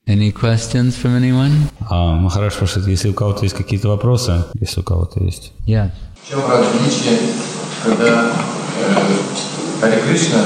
Any questions from anyone? Махарадж спрашивает, если у кого-то есть какие-то вопросы, если у кого-то есть. Yeah. В чем различие, когда Харе Кришна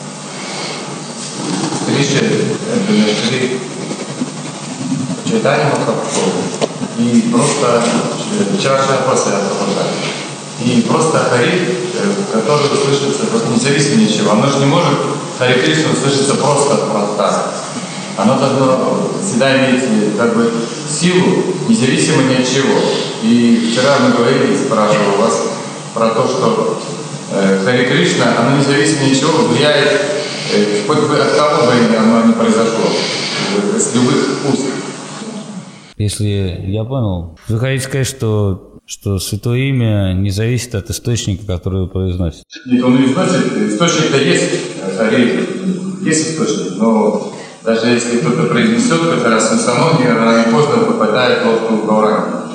Шри Чайтанья Махапрабху и просто вчерашняя после Прабхупады. И просто Хари, который слышится независимо от ничего. Оно же не может Харе Кришна слышится просто так. Оно должно всегда иметь как бы силу, независимо ни от чего. И вчера мы говорили, спрашивал вас про то, что Харе Кришна, оно независимо ни от чего влияет, хоть бы от кого бы оно ни произошло, с любых уст. Если я понял, вы хотите сказать, что Святое Имя не зависит от источника, который вы произносите? Нет, он не износит, источник-то есть, Харе, есть источник, но даже если кто-то произнесет хоть раз, он все равно рано или поздно попадает в лодку Гауранги.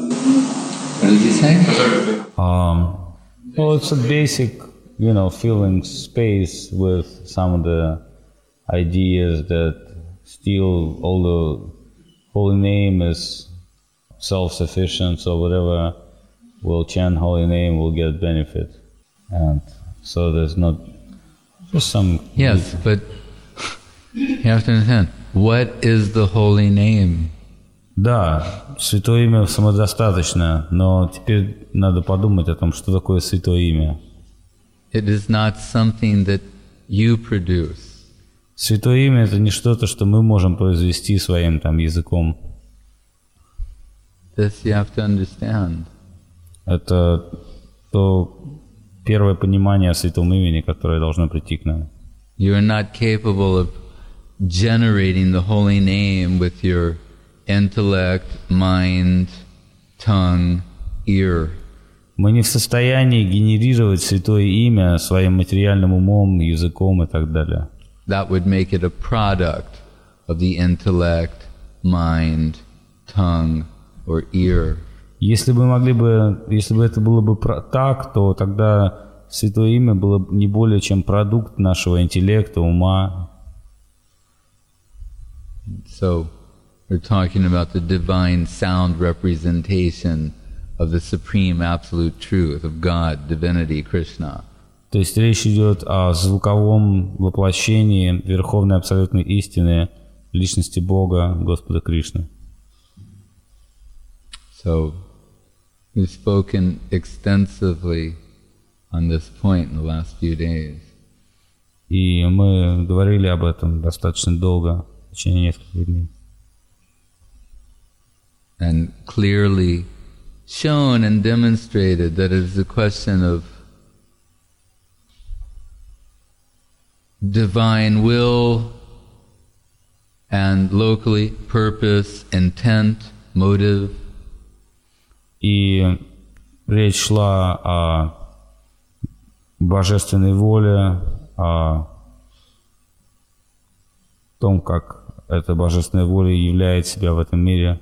Well, it's a basic, filling space with some of the ideas that still, although holy name is self-sufficient, so whatever will chant holy name will get benefit. And so there's not just some... Yes, but you have to understand, what is the holy name? Да, Святое Имя самодостаточно, но теперь надо подумать о том, что такое Святое Имя. It is not something that you produce. Святое Имя — это не что-то, что мы можем произвести своим языком. This you have to understand. Это то первое понимание о Святом Имени, которое должно прийти к нам. You are not capable of generating the holy name with your intellect, mind, tongue, ear. Мы не в состоянии генерировать Святое Имя своим материальным умом, языком и так далее. That would make it a product of the intellect, mind, tongue, or ear. Если бы это было бы так, то тогда Святое Имя было бы не более чем продукт нашего интеллекта, ума. So, we're talking about the divine sound representation of the supreme absolute truth of God, divinity, Krishna. То есть речь идет о звуковом воплощении верховной абсолютной истины личности Бога, Господа Кришны. So, we've spoken extensively on this point in the last few days. И мы говорили об этом достаточно долго, в течение нескольких дней. And clearly shown and demonstrated that it is a question of divine will and locally purpose, intent, motive. И речь шла о божественной воле, о том, как эта божественная воля являет себя в этом мире.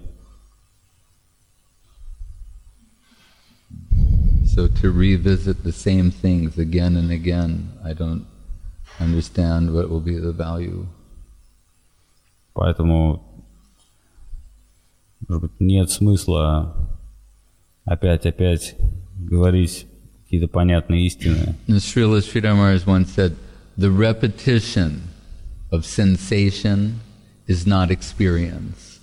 So to revisit the same things again and again, I don't understand what will be the value. Поэтому, может быть, нет смысла опять говорить какие-то понятные истины. Srila Sridhar Maharaj once said, the repetition of sensation is not experience.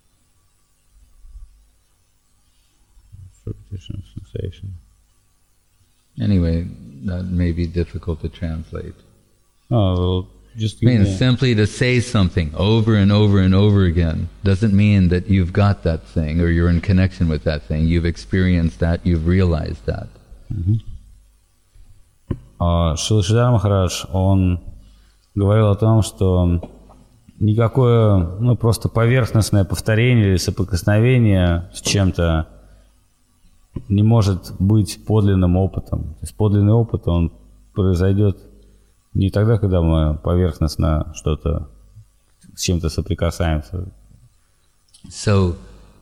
Repetition of sensation. Anyway, that may be difficult to translate. Well, just I mean, simply to say something over and over and over again doesn't mean that you've got that thing or you're in connection with that thing. You've experienced that, you've realized that. Шрила Шридар Махарадж, он говорил о том, что никакое, просто поверхностное повторение или соприкосновение с чем-то не может быть подлинным опытом. То есть подлинный опыт, он произойдет не тогда, когда мы поверхностно что-то с чем-то соприкасаемся. So,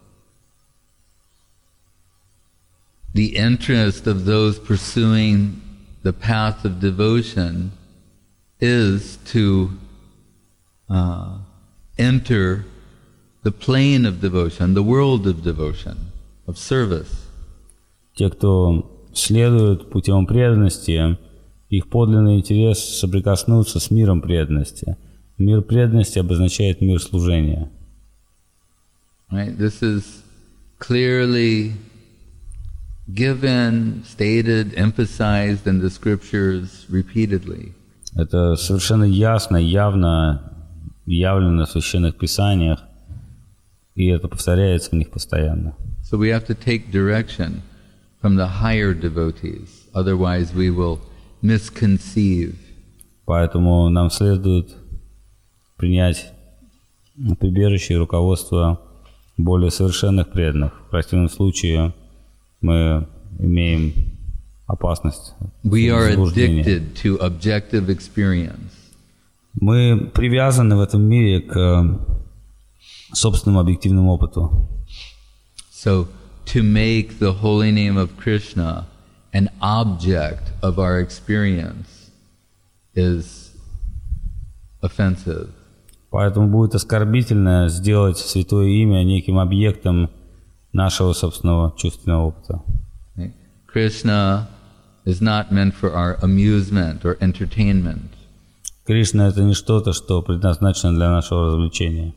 the interest of those pursuing the path of devotion is to enter the plane of devotion, the world of devotion, of service. Те, кто следует путем преданности, их подлинный интерес соприкоснуться с миром преданности. Мир преданности обозначает мир служения. Right? This is clearly given, stated, emphasized in the scriptures repeatedly. Это совершенно ясно, явно явлено в священных писаниях, и это повторяется в них постоянно. So we have to take direction from the higher devotees, otherwise we will misconceive. Поэтому нам следует принять прибежище и руководство более совершенных преданных. В противном случае мы имеем опасность We are заблуждения. addicted to objective experience. Мы привязаны в этом мире к собственному объективному опыту. So to make the holy name of Krishna an object of our experience is offensive. Поэтому будет оскорбительно сделать святое имя неким объектом нашего собственного чувственного опыта. Right? Krishna is not meant for our amusement or entertainment. Кришна — это не что-то, что предназначено для нашего развлечения.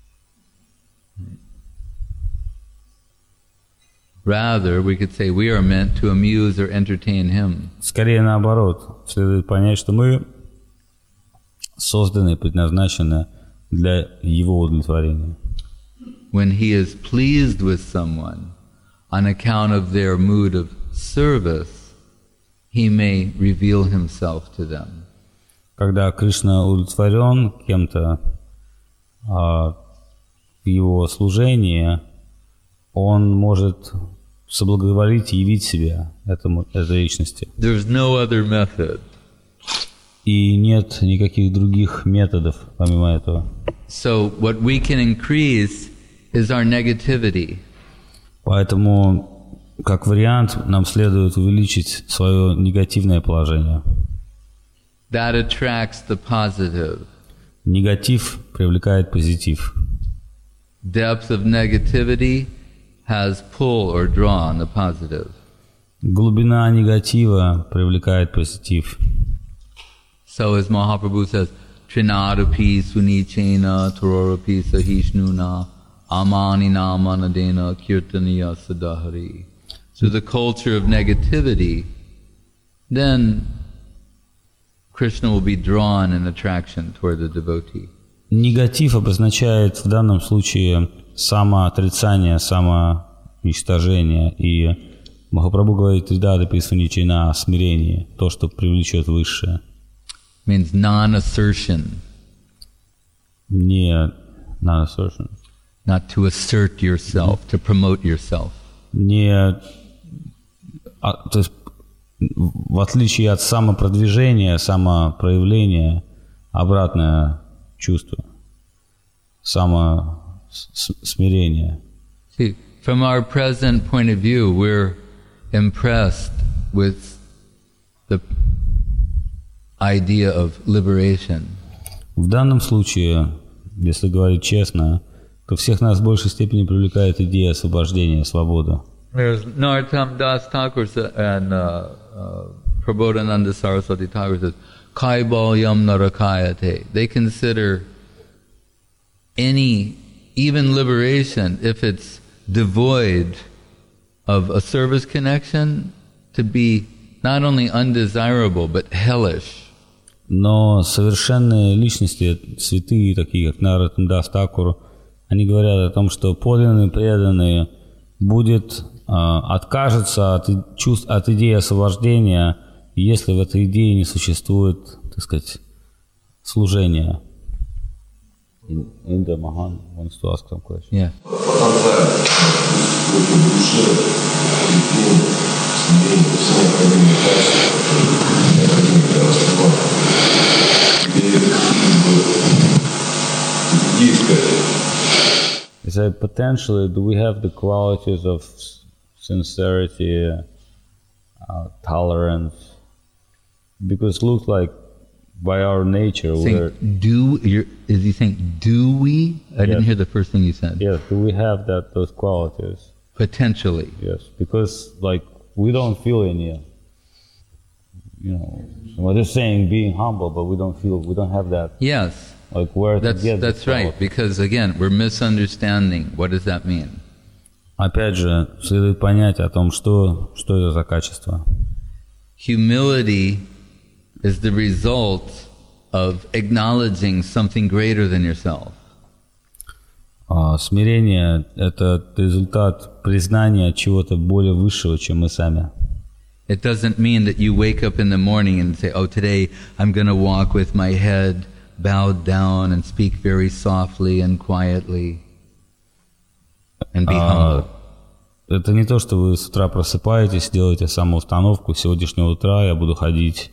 Rather, we could say we are meant to amuse or entertain him. Скорее наоборот, следует понять, что мы созданы и предназначены для его удовлетворения. When he is pleased with someone on account of their mood of service, he may reveal himself to them. Когда Кришна удовлетворен кем-то в его служении, он может соблаговолить и явить себя этой личности. There's no other method. И нет никаких других методов помимо этого. So what we can increase is our negativity. Поэтому, как вариант, нам следует увеличить свое негативное положение. That attracts the positive. Негатив привлекает позитив. Depth of negativity has pull or draw on the positive. Глубина негатива привлекает позитив. So as Mahaprabhu says, Trinadapi sunichena tororapi sahishnuna amanina manadena kirtaniya sadahari. So the culture of negativity, then Krishna will be drawn in attraction toward the devotee. Негатив обозначает в данном случае самоотрицание, самоуничтожение. И Махапрабху говорит «Тридадапи суничина» — смирение, то, что привлечет высшее. Means non-assertion. Не non-assertion. Not to assert yourself, to promote yourself. То есть, в отличие от самопродвижения, самопроявления, обратное чувство, самосмирение. See, from our present point of view, we're impressed with the idea of liberation. В данном случае, если говорить честно, то всех нас в большей степени привлекает идея освобождения, свободы. There's Narottam Das Thakur and Prabodhananda Saraswati Thakur says, Kaibalyam narakayate. They consider even liberation, if it's devoid of a service connection, to be not only undesirable, but hellish. Но совершенные личности, святые, такие как Нароттам Дас Такур, они говорят о том, что подлинные преданные откажутся от идеи освобождения, если в этой идее не существует, так сказать, служения. Инда Махан wants to ask some question. Yeah. Is that potentially, do we have the qualities of sincerity, tolerance? Because it looks like by our nature, we're... Is he saying, do we? I didn't hear the first thing you said. Yes, do we have those qualities? Potentially. Yes, because like we don't feel any, well, they're saying being humble, but we don't have that. Yes. Like where that's right, because again, we're misunderstanding. What does that mean? Опять же, следует понять о том, что это за качество. Humility is the result of acknowledging something greater than yourself. Смирение – это результат признания чего-то более высшего, чем мы сами. It doesn't mean that you wake up in the morning and say, oh, today I'm going to walk with my head bowed down and speak very softly and quietly and be humble. Это не то, что вы с утра просыпаетесь, делаете самоустановку, с сегодняшнего утра я буду ходить,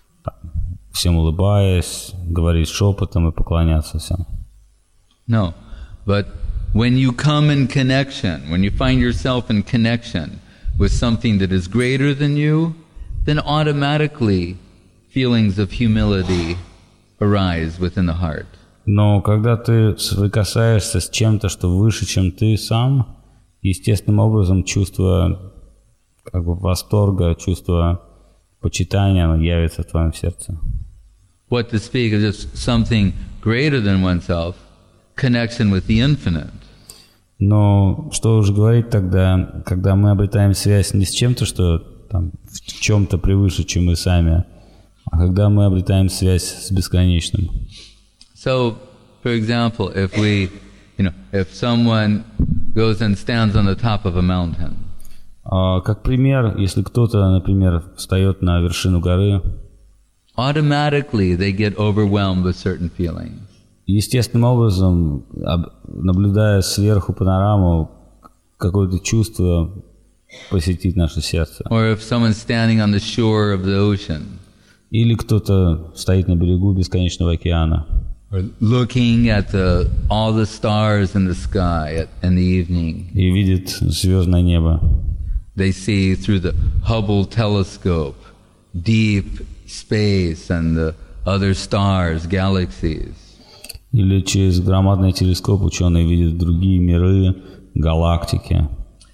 всем улыбаясь, говорить шепотом и поклоняться всем. No, but when you come in connection, when you find yourself in connection with something that is greater than you, then automatically feelings of humility arise within the heart. Но когда ты соприкасаешься с чем-то, что выше, чем ты сам, естественным образом чувство восторга, чувство почитания, оно явится в твоем сердце. What to speak of just something greater than oneself, connection with the infinite. Но что уже говорить тогда, когда мы обретаем связь не с чем-то, что там в чем-то превыше, чем мы сами, а когда мы обретаем связь с бесконечным. So, for example, if someone goes and stands on the top of a mountain. Как пример, если кто-то, например, встает на вершину горы, automatically they get overwhelmed with certain feelings. Естественным образом, наблюдая сверху панораму, какое-то чувство посетит наше сердце. Or if someone's standing on the shore of the ocean. Или кто-то стоит на берегу бесконечного океана. Or looking at all the stars in the sky in the evening. И видит звездное небо. They see through the Hubble telescope deep space and the other stars, galaxies. Или через громадный телескоп ученые видят другие миры, галактики.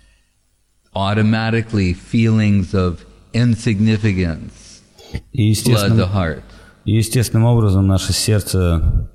Automatically feelings of insignificance flood the heart. И естественным образом наше сердце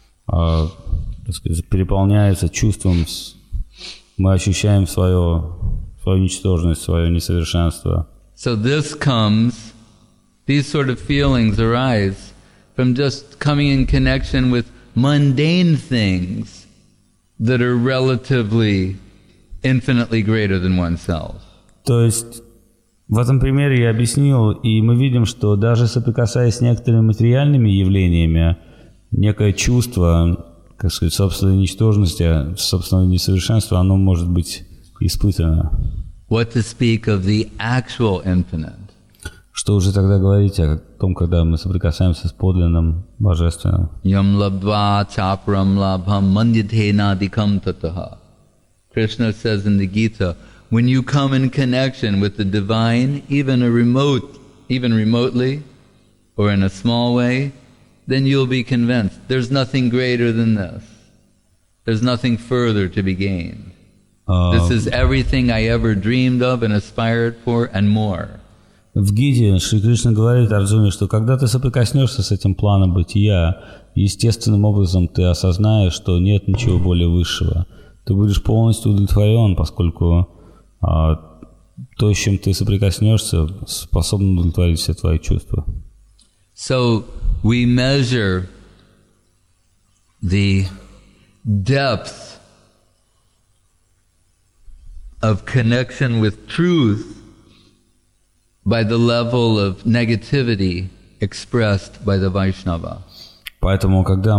переполняется чувством, мы ощущаем свою ничтожность, свое несовершенство. So these sort of feelings arise from just coming in connection with mundane things that are relatively infinitely greater than oneself. То есть в этом примере я объяснил, и мы видим, что даже соприкасаясь с некоторыми материальными явлениями, некое чувство, как сказать, собственной ничтожности, собственного несовершенства, оно может быть испытано. What to speak of the actual infinite? Что уже тогда говорить о том, когда мы соприкасаемся с подлинным божественным? Yam labdva chapram labham mandyatena dikam tataha. Krishna says in the Gita, when you come in connection with the divine, even remotely, or in a small way, then you'll be convinced there's nothing greater than this. There's nothing further to be gained. This is everything I ever dreamed of and aspired for and more. В Гите Шри Кришна говорит Арджуне, что когда ты соприкоснешься с этим планом бытия, естественным образом ты осознаешь, что нет ничего более высшего. Ты будешь полностью удовлетворен, поскольку то, с чем ты соприкоснешься, способно удовлетворить все твои чувства. So we measure the depth of connection with truth by the level of negativity expressed by the Vaishnava. Поэтому, когда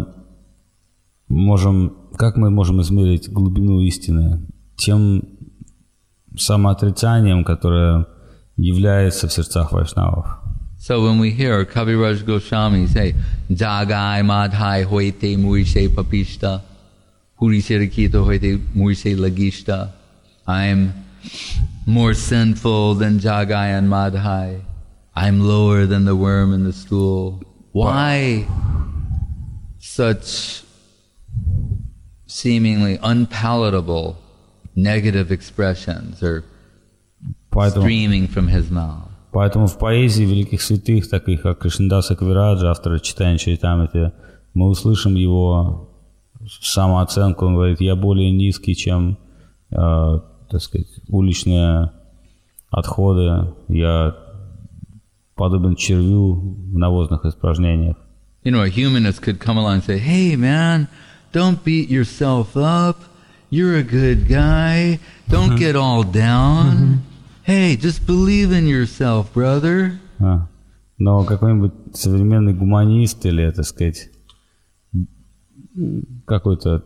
как мы можем измерить глубину истины? Тем самоотрицанием, которое является в сердцах вайшнавов. So when we hear Kaviraj Goswami say, Jagai madhai hoite murise papishta, purise rakita hoite murise lagishta, I'm more sinful than Jagai and Madhai, I'm lower than the worm in the stool. Why such seemingly unpalatable negative expressions or streaming from his mouth? Поэтому в поэзии великих святых, таких как Кришнадаса Кавираджа, автора Читания Чаритамрити, мы услышим его самооценку. Он говорит: я более низкий, чем, так сказать, уличные отходы. Я подобен червю в навозных испражнениях. You know, a humanist could come along and say, "Hey, man, don't beat yourself up. You're a good guy. Don't get all down. Hey, just believe in yourself, brother." Но какой-нибудь современный гуманист или, так сказать, какой-то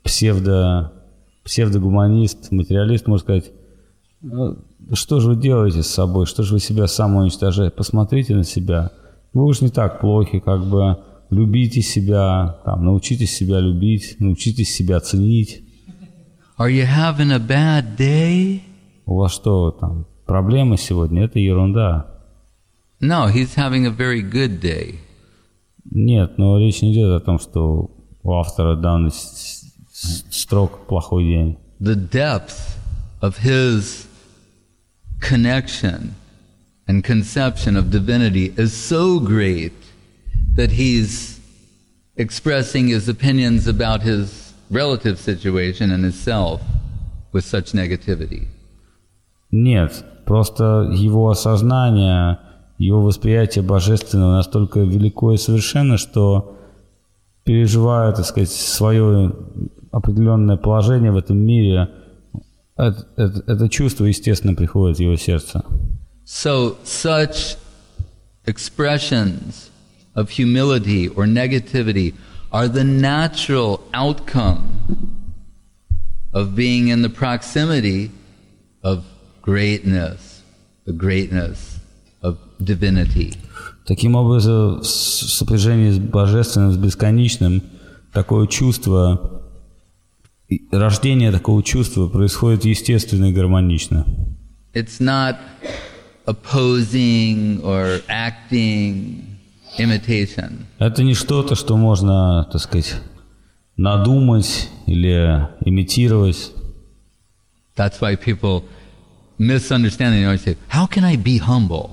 псевдогуманист, материалист может сказать: что же вы делаете с собой, что же вы себя самоуничтожаете, посмотрите на себя, вы уж не так плохи, как бы любите себя, там, научитесь себя любить, научитесь себя ценить. Are you having a bad day? У вас что, там, проблемы сегодня? Это ерунда. No, he's having a very good day. Нет, но речь не идет о том, что у автора данный строк плохой день. The depth of his connection and conception of divinity is so great that he's expressing his opinions about his relative situation and his self with such negativity. Нет, просто его осознание, его восприятие божественного настолько велико и совершенно, что, переживая, так сказать, свое определенное положение в этом мире, это чувство, естественно, приходит в его сердце. So such expressions of humility or negativity are the natural outcome of being in the proximity of greatness, the greatness of divinity. Таким образом, в сопряжении с божественным, с бесконечным, такое чувство, рождение такого чувства происходит естественно и гармонично. It's not opposing or acting imitation. Это не что-то, что можно, так сказать, надумать или имитировать. That's why people misunderstand. They always say, "How can I be humble?"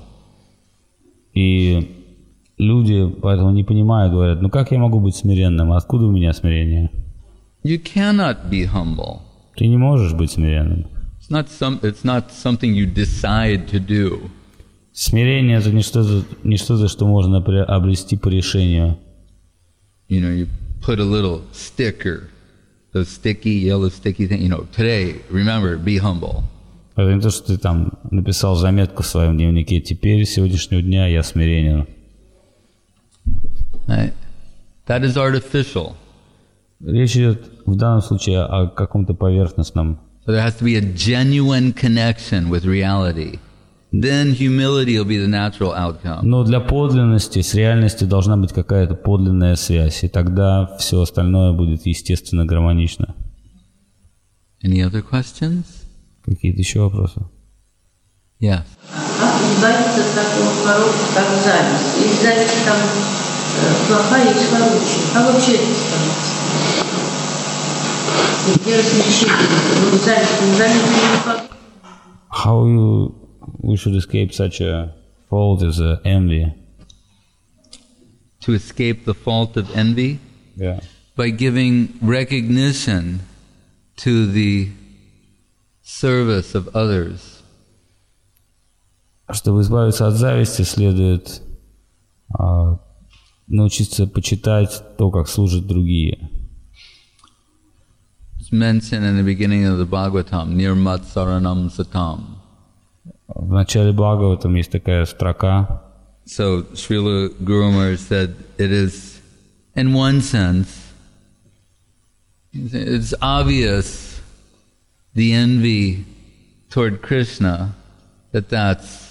И люди поэтому не понимают, говорят: ну как я могу быть смиренным? Откуда у меня смирение? You cannot be humble. Ты не можешь быть смиренным. It's not something you decide to do. Смирение — это не что-то, что можно обрести по решению. You know, you put a little sticker, the sticky, yellow sticky thing. You know, today, remember, be humble. Это не то, что ты там написал заметку в своем дневнике: теперь, с сегодняшнего дня, я смиренен. Right? That is artificial. Речь идет в данном случае о каком-то поверхностном. So there has to be a genuine connection with reality. Then humility will be the natural outcome. Но для подлинности с реальностью должна быть какая-то подлинная связь, и тогда все остальное будет естественно гармонично. Any other questions? Какие-то еще вопросы? Yes. Как избавиться от такого порога, как зависть? Или зависть там плохая, есть хорошая? Как вообще это становится? И где различение? Ну, зависть не зависть. How we should escape such a fault as envy? To escape the fault of envy? Yeah. By giving recognition to the service of others. Чтобы избавиться от зависти, следует научиться почитать то, как служат другие. It's mentioned in the beginning of the Bhagavatam, Nirmat Saranam Satam. В начале Бхагаватам есть такая строка. So Srila Guru Maharaj said it is, in one sense, it's obvious the envy toward Krishna, that's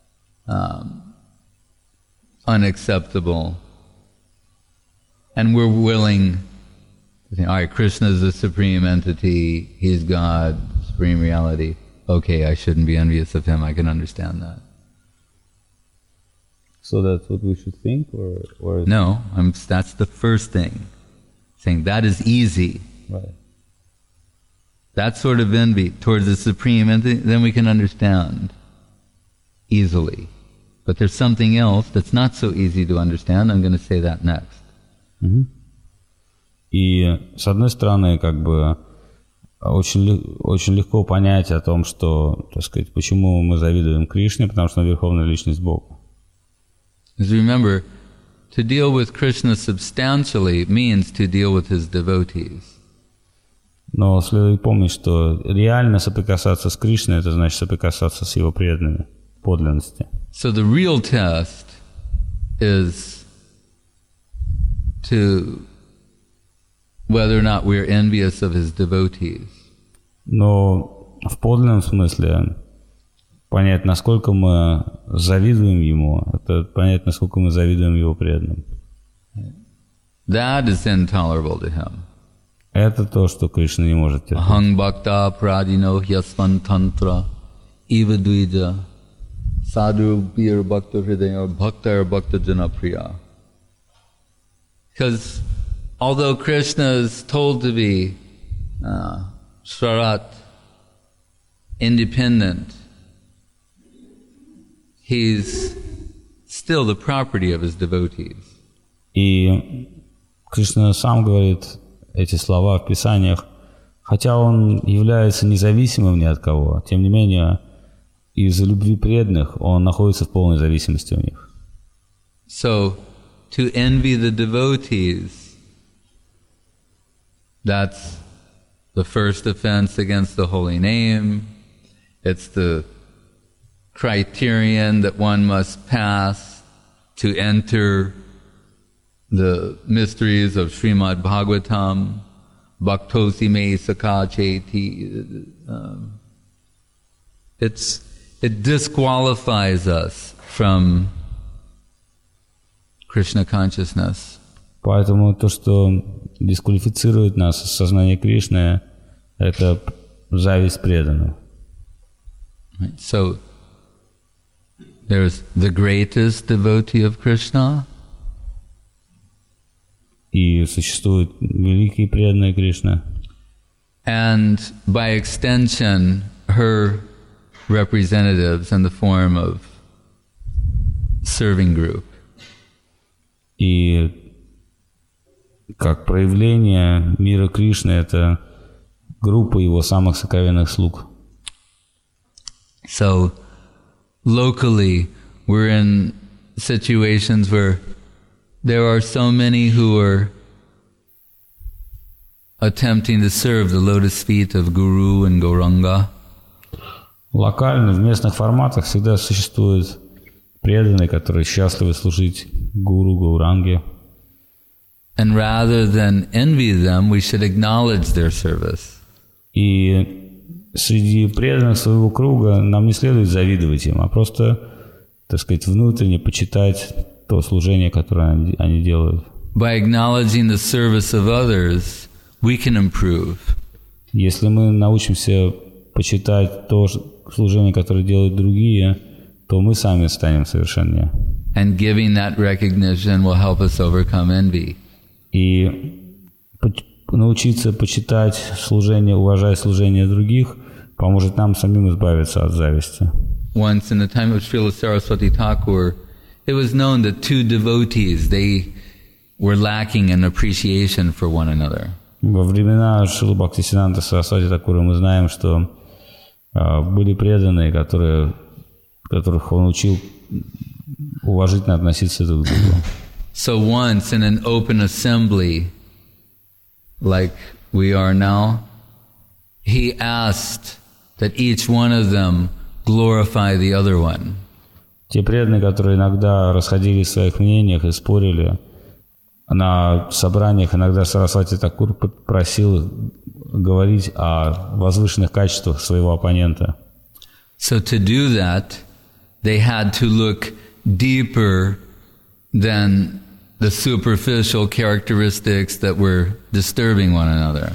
unacceptable. And we're willing to think, all right, Krishna is the supreme entity, he's God, supreme reality. Okay, I shouldn't be envious of him, I can understand that. So that's what we should think, or No, that's the first thing. Saying that is easy. right. That sort of envy towards the Supreme, and then we can understand easily. But there's something else that's not so easy to understand. I'm going to say that next. И с одной стороны, как бы очень легко понять о том, что, так сказать, почему мы завидуем Кришне, потому что он верховная личность Бога. Because remember, to deal with Krishna substantially means to deal with his devotees. Но следует помнить, что реально соприкасаться с Кришной, это значит соприкасаться с его преданными, подлинности. So the real test is to whether or not we're envious of his devotees. Но в подлинном смысле понять, насколько мы завидуем ему, это понять, насколько мы завидуем его преданным. That is intolerable to him. Это то, что Кришна не может терпеть. Ahang bhakta pradino hyasvan tantra eva dvija sadhu bir bhakta hridaya bhakta bhakta jana priya. Because although Krishna is told to be swarat, independent, he's still the property of his devotees. И Кришна сам говорит эти слова в Писаниях, хотя он является независимым ни от кого, тем не менее, из-за любви преданных он находится в полной зависимости у них. So, to envy the devotees, that's the first offense against the holy name. It's the criterion that one must pass to enter the mysteries of Srimad Bhagavatam, Bhaktosi me sakha cheti. It disqualifies us from Krishna consciousness. Поэтому то, что дисквалифицирует нас из сознания Кришны, это зависть преданных. So, there's the greatest devotee of Krishna, И существуют великие преданные Кришны. and by extension, her representatives in the form of serving group. И как проявление мира Кришны, это группа его самых сокровенных слуг. So, locally, we're in situations where there are so many who are attempting to serve the lotus feet of Guru and Gauranga. Локально, в местных форматах всегда существуют преданные, которые счастливы служить гуру, гауранге. And rather than envy them, we should acknowledge their service. И среди преданных своего круга нам не следует завидовать им, а просто, так сказать, внутренне почитать то служение, которое они делают. By acknowledging the service of others, we can improve. Если мы научимся почитать то служение, которое делают другие, то мы сами станем совершеннее. And giving that recognition will help us overcome envy. И научиться почитать служение, уважать служение других, поможет нам самим избавиться от зависти. Once in the time of Srila Saraswati Thakur, it was known that two devotees, they were lacking in appreciation for one another. Во времена Шрилы Бхактисиддханта Сарасвати Тхакура мы знаем, что были преданные, которых он учил уважительно относиться друг к другу. So once in an open assembly, like we are now, he asked that each one of them glorify the other one. Те преданные, которые иногда расходились в своих мнениях и спорили, на собраниях иногда Сарасвати Тхакур просил говорить о возвышенных качествах своего оппонента. So to do that, they had to look deeper than the superficial characteristics that were disturbing one another.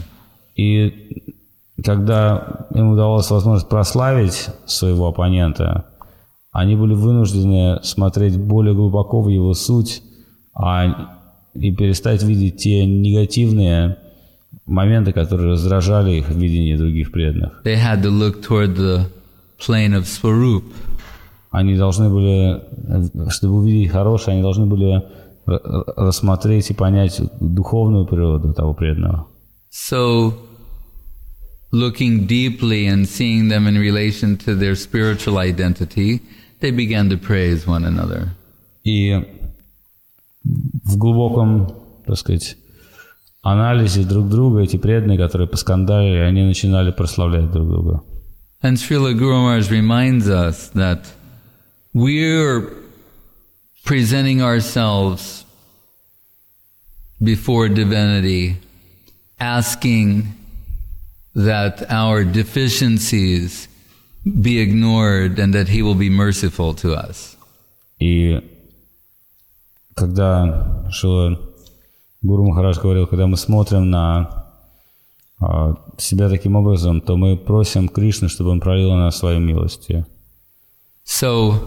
И когда им удалось возможность прославить своего оппонента, они были вынуждены смотреть более глубоко в его суть, и перестать видеть те негативные моменты, которые раздражали их в видении других преданных. They had to look toward the plane of Swarup. Они должны были, чтобы увидеть хорошее, они должны были рассмотреть и понять духовную природу того преданного. So, looking deeply and seeing them in relation to their spiritual identity, they began to praise one another. И в глубоком, так сказать, анализе друг друга эти преданные, которые поскандалили, они начинали прославлять друг друга. And Srila Guru Maharaj reminds us that we're presenting ourselves before divinity, asking that our deficiencies be ignored and that He will be merciful to us. И когда Шрила Гуру Махарадж говорил, когда мы смотрим на себя таким образом, то мы просим Кришну, чтобы Он пролил на нас свою милость. So,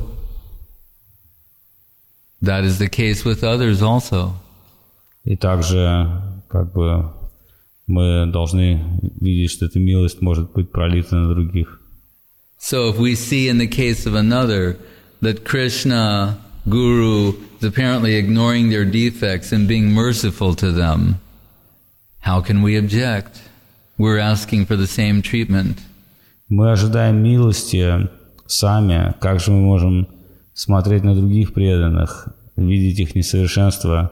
that is the case with others also. И также, как бы, мы должны видеть, что эта милость может быть пролита на других. So if we see in the case of another that Krishna, Guru, is apparently ignoring their defects and being merciful to them, how can we object? We're asking for the same treatment. Мы ожидаем милости сами. Как же мы можем смотреть на других преданных, видеть их несовершенство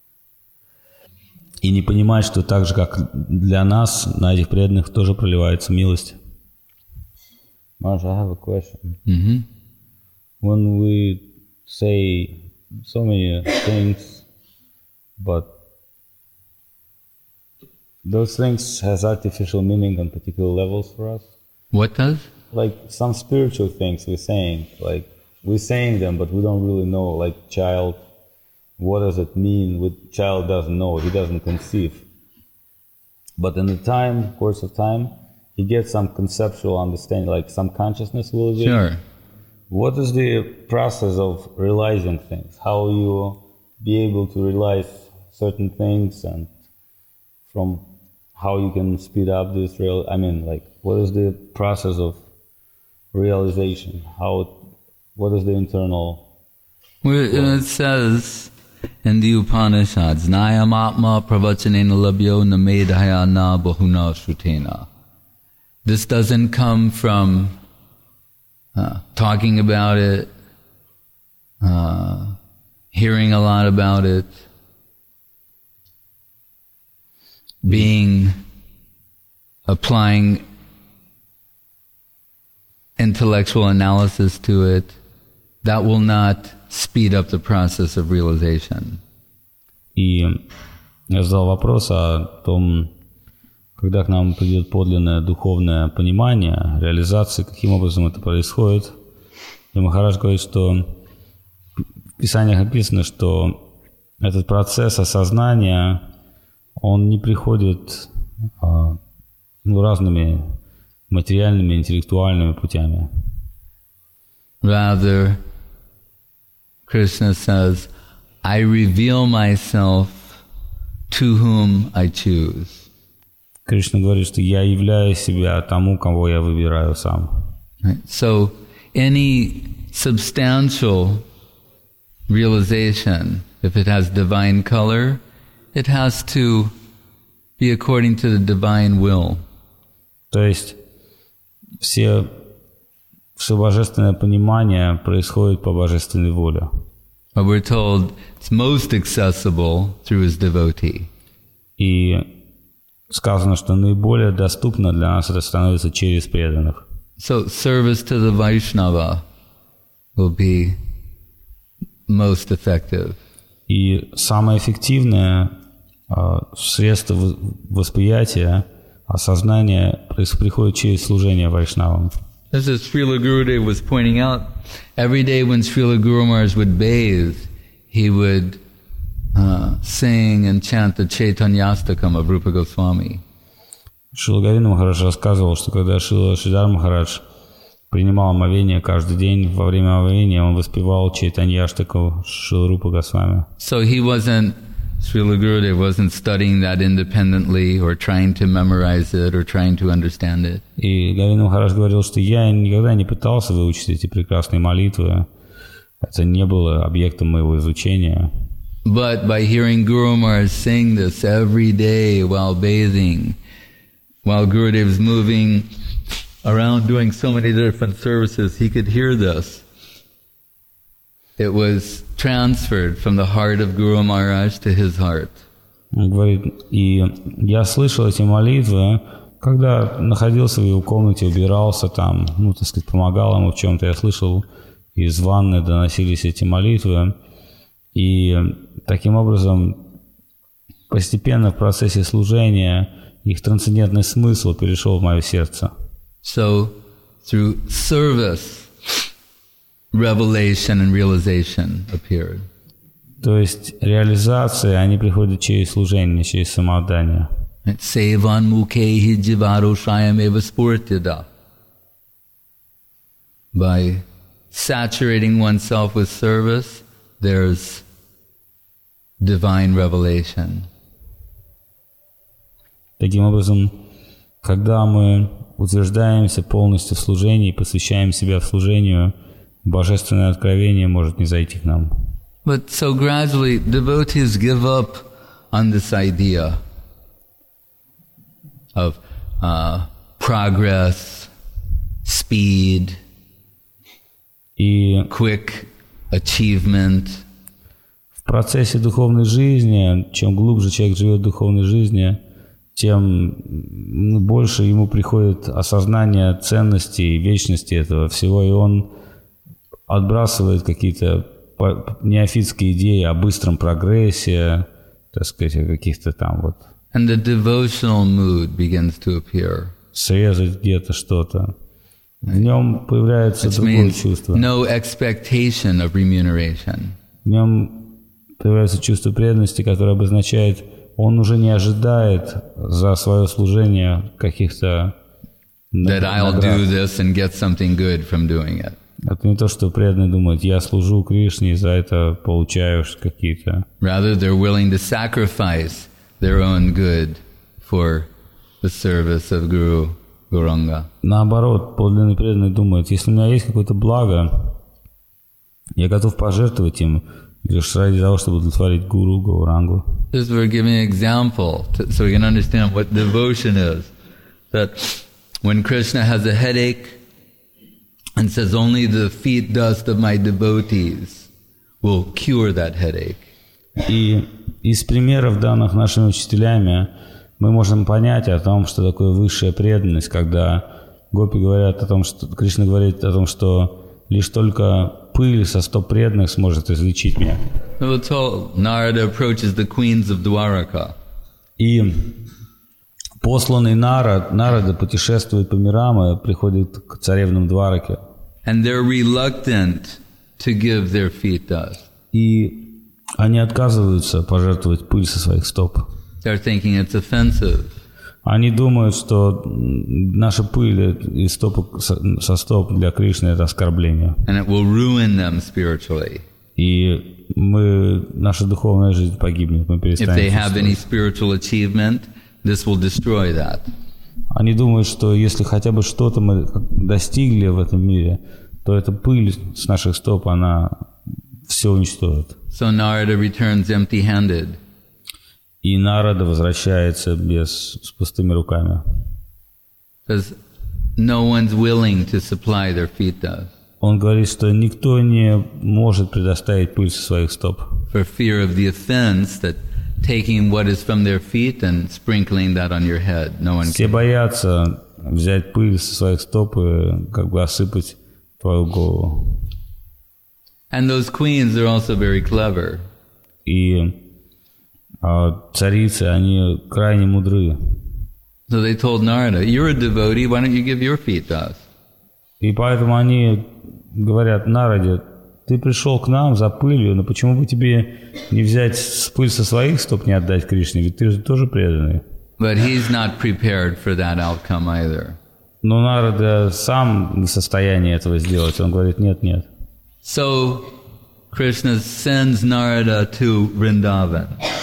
и не понимать, что так же, как для нас, на этих преданных тоже проливается милость? Maharaj, I have a question. Mm-hmm. When we say so many things, but those things has artificial meaning on particular levels for us. What does? Like some spiritual things we're saying, like we're saying them, but we don't really know, like child, what does it mean? What child doesn't know, he doesn't conceive. But in the course of time, he gets some conceptual understanding, like some consciousness will be. Sure. What is the process of realizing things? How will you be able to realize certain things, and from how you can speed up this what is the process of realization? What is the internal? It says in the Upanishads, Nayam Atma Pravachanena Labhyo Namedhayana Bahuna Shrutena. This doesn't come from talking about it, hearing a lot about it, applying intellectual analysis to it. That will not speed up the process of realization. И я задал вопрос о том, когда к нам придет подлинное духовное понимание, реализации, каким образом это происходит. И Махарадж говорит, что в Писаниях написано, что этот процесс осознания, он не приходит разными материальными, интеллектуальными путями. Rather, Krishna says, I reveal myself to whom I choose. Кришна говорит, что я являю себя тому, кого я выбираю сам. Right. So, any substantial realization, if it has divine color, it has to be according to the divine will. То есть все божественное понимание происходит по божественной воле. But we're told it's most accessible through his devotee. И сказано, что наиболее доступно для нас это становится через преданных. So service to the Vaishnava will be most effective. И самое эффективное средство восприятия, осознания приходит через служение вайшнавам. As Srila Gurudev was pointing out, every day when Srila Guru Maharaj would bathe, he would sing and chant the Chaitanyastakam of Rupa Goswami. Шрила Говинда Махарадж рассказывал, что когда Шрила Шридар Махарадж принимал омовение каждый день. Во время омовения он воспевал Чайтанья-аштаку Шрила-Рупа Госвами. So Srila Gurudev wasn't studying that independently or trying to memorize it or trying to understand it. И Говинда Махарадж говорил, что я никогда не пытался выучить эти прекрасные молитвы. Это не было объектом моего изучения. But by hearing Guru Maharaj sing this every day while bathing, while Gurudev's moving around doing so many different services, he could hear this. It was transferred from the heart of Guru Maharaj to his heart. Он говорит, и я слышал эти молитвы, когда находился в его комнате, убирался там, так сказать, помогал ему в чем-то. Я слышал, из ванны доносились эти молитвы. И таким образом постепенно в процессе служения их трансцендентный смысл перешел в мое сердце. So, through service, revelation and realization appeared. То есть реализация, они приходят через служение, через самоотдание. Sevan mukhehi jivaro shayameva spurtida. By saturating oneself with service, there's divine revelation. Таким образом, когда мы утверждаемся полностью в служении, посвящаем себя в служению, божественное откровение может не зайти к нам. But so gradually, devotees give up on this idea of progress, speed, и quick achievement. В процессе духовной жизни, чем глубже человек живет в духовной жизни, тем больше ему приходит осознание ценности и вечности этого всего, и он отбрасывает какие-то неофитские идеи о быстром прогрессе, так сказать, о каких-то там вот. And the devotional mood begins to appear. Срезать где-то что-то. В нем появляется другое чувство. No expectation of remuneration. В нем появляется чувство преданности, которое обозначает, он уже не ожидает за свое служение каких-то That I'll do this and get something good from doing it. Это не то, что преданный думает, я служу Кришне, и за это получаю какие-то. Rather, they're willing to sacrifice their own good for the service of Guru Gauranga. Наоборот, подлинный преданный думает, если у меня есть какое-то благо, я готов пожертвовать им лишь ради того, чтобы удовлетворить Гуру Гаурангу. Just we're giving an example so we can understand what devotion is. That when Krishna has a headache and says only the feet dust of my devotees will cure that headache. И из примеров, данных нашими учителями, мы можем понять о том, что такое высшая преданность, когда гопи говорят о том, что Кришна говорит о том, что лишь только пыль со стоп преданных сможет излечить меня. Narada approaches the queens of Dwaraka. И посланный Нарада путешествует по мирам и приходит к царевнам Двараке. And they're reluctant to give their feet dust. И они отказываются пожертвовать пыль со своих стоп. They're thinking it's offensive. Они думают, что наша пыль и стопы со стоп для Кришны – это оскорбление. And it will ruin them spiritually. И наша духовная жизнь погибнет, мы перестанем If they have any spiritual achievement, this will destroy that. Они думают, что если хотя бы что-то мы достигли в этом мире, то эта пыль с наших стоп, она все уничтожит. So Narada returns empty-handed. И Нарада возвращается с пустыми руками. Because no one's willing to supply their feet dust. Он говорит, что никто не может предоставить пыль со своих стоп. For fear of the offense that taking what is from their feet and sprinkling that on your head. No one Все can. боятся взять пыль со своих стоп и как бы осыпать твою голову. And those queens are also very clever. И царицы, они крайне мудры. So they told Narada, you're a devotee, why don't you give your feet to us? И поэтому они говорят Нараде, ты пришел к нам за пылью, но почему бы тебе не взять пыль со своих стоп, не отдать Кришне, ведь ты же тоже преданный. But he's not prepared for that outcome either. Но Нарада сам не в состоянии этого сделать. Он говорит, нет. So Krishna sends Narada to Vrindavan.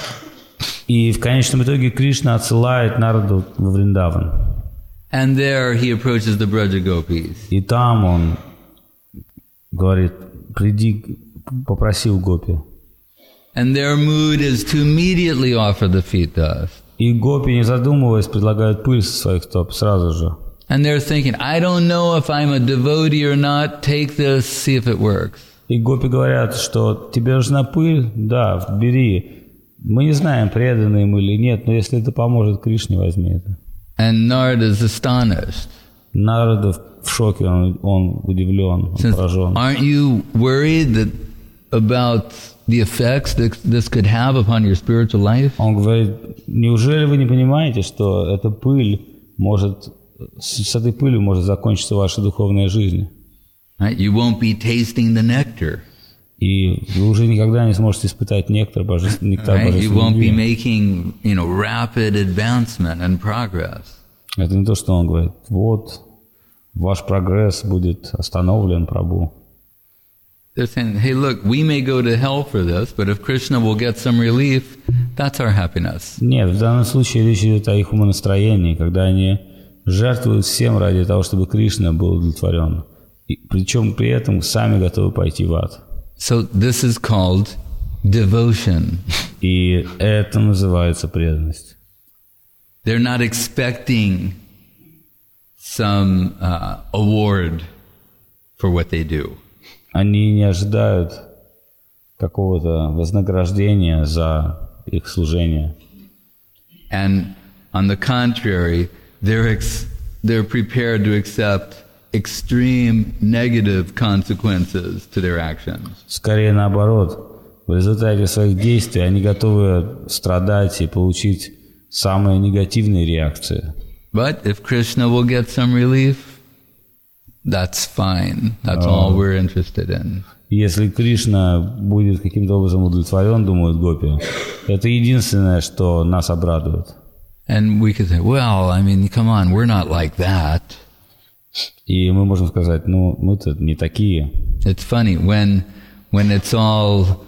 И в конечном итоге Кришна отсылает Нараду во Вриндаван. And there he approaches the Braja Gopis. И там он говорит, приди, попроси у гопи. And their mood is to immediately offer the feet dust. И гопи, не задумываясь, предлагают пыль со своих стоп сразу же. And they're thinking, I don't know if I'm a devotee or not, take this, see if it works. И гопи говорят, что тебе нужна пыль, да, бери. Мы не знаем, преданные мы или нет, но если это поможет Кришне, возьми это. And Narada is astonished. Нарада в шоке, он удивлен, он поражен. Aren't you worried about the effects that this could have upon your spiritual life? Он говорит, неужели вы не понимаете, что эта пыль может, с этой пылью может закончиться ваша духовная жизнь? Right? You won't be tasting the nectar. И вы уже никогда не сможете испытать нектар божественной You won't be любви. making, rapid advancement and progress. Это не то, что он говорит, вот, ваш прогресс будет остановлен, Прабху. They're saying, hey, look, we may go to hell for this, but if Krishna will get some relief, that's our happiness. Нет, в данном случае речь идет о их умонастроении, когда они жертвуют всем ради того, чтобы Кришна был удовлетворен. И, причем при этом сами готовы пойти в ад. So this is called devotion. И это называется преданность. They're not expecting some award for what they do. Они не ожидают какого-то вознаграждения за их служение. And on the contrary, they're prepared to accept extreme negative consequences to their actions. Скорее наоборот, в результате своих действий они готовы страдать и получить самые негативные реакции. But if Krishna will get some relief, that's fine. That's all we're interested in. Если Кришна будет каким-то образом удовлетворен, думают гопи, это единственное, что нас обрадует. And we could say, well, I mean, come on, we're not like that. И мы можем сказать, ну, мы-то не такие. It's funny when it's all,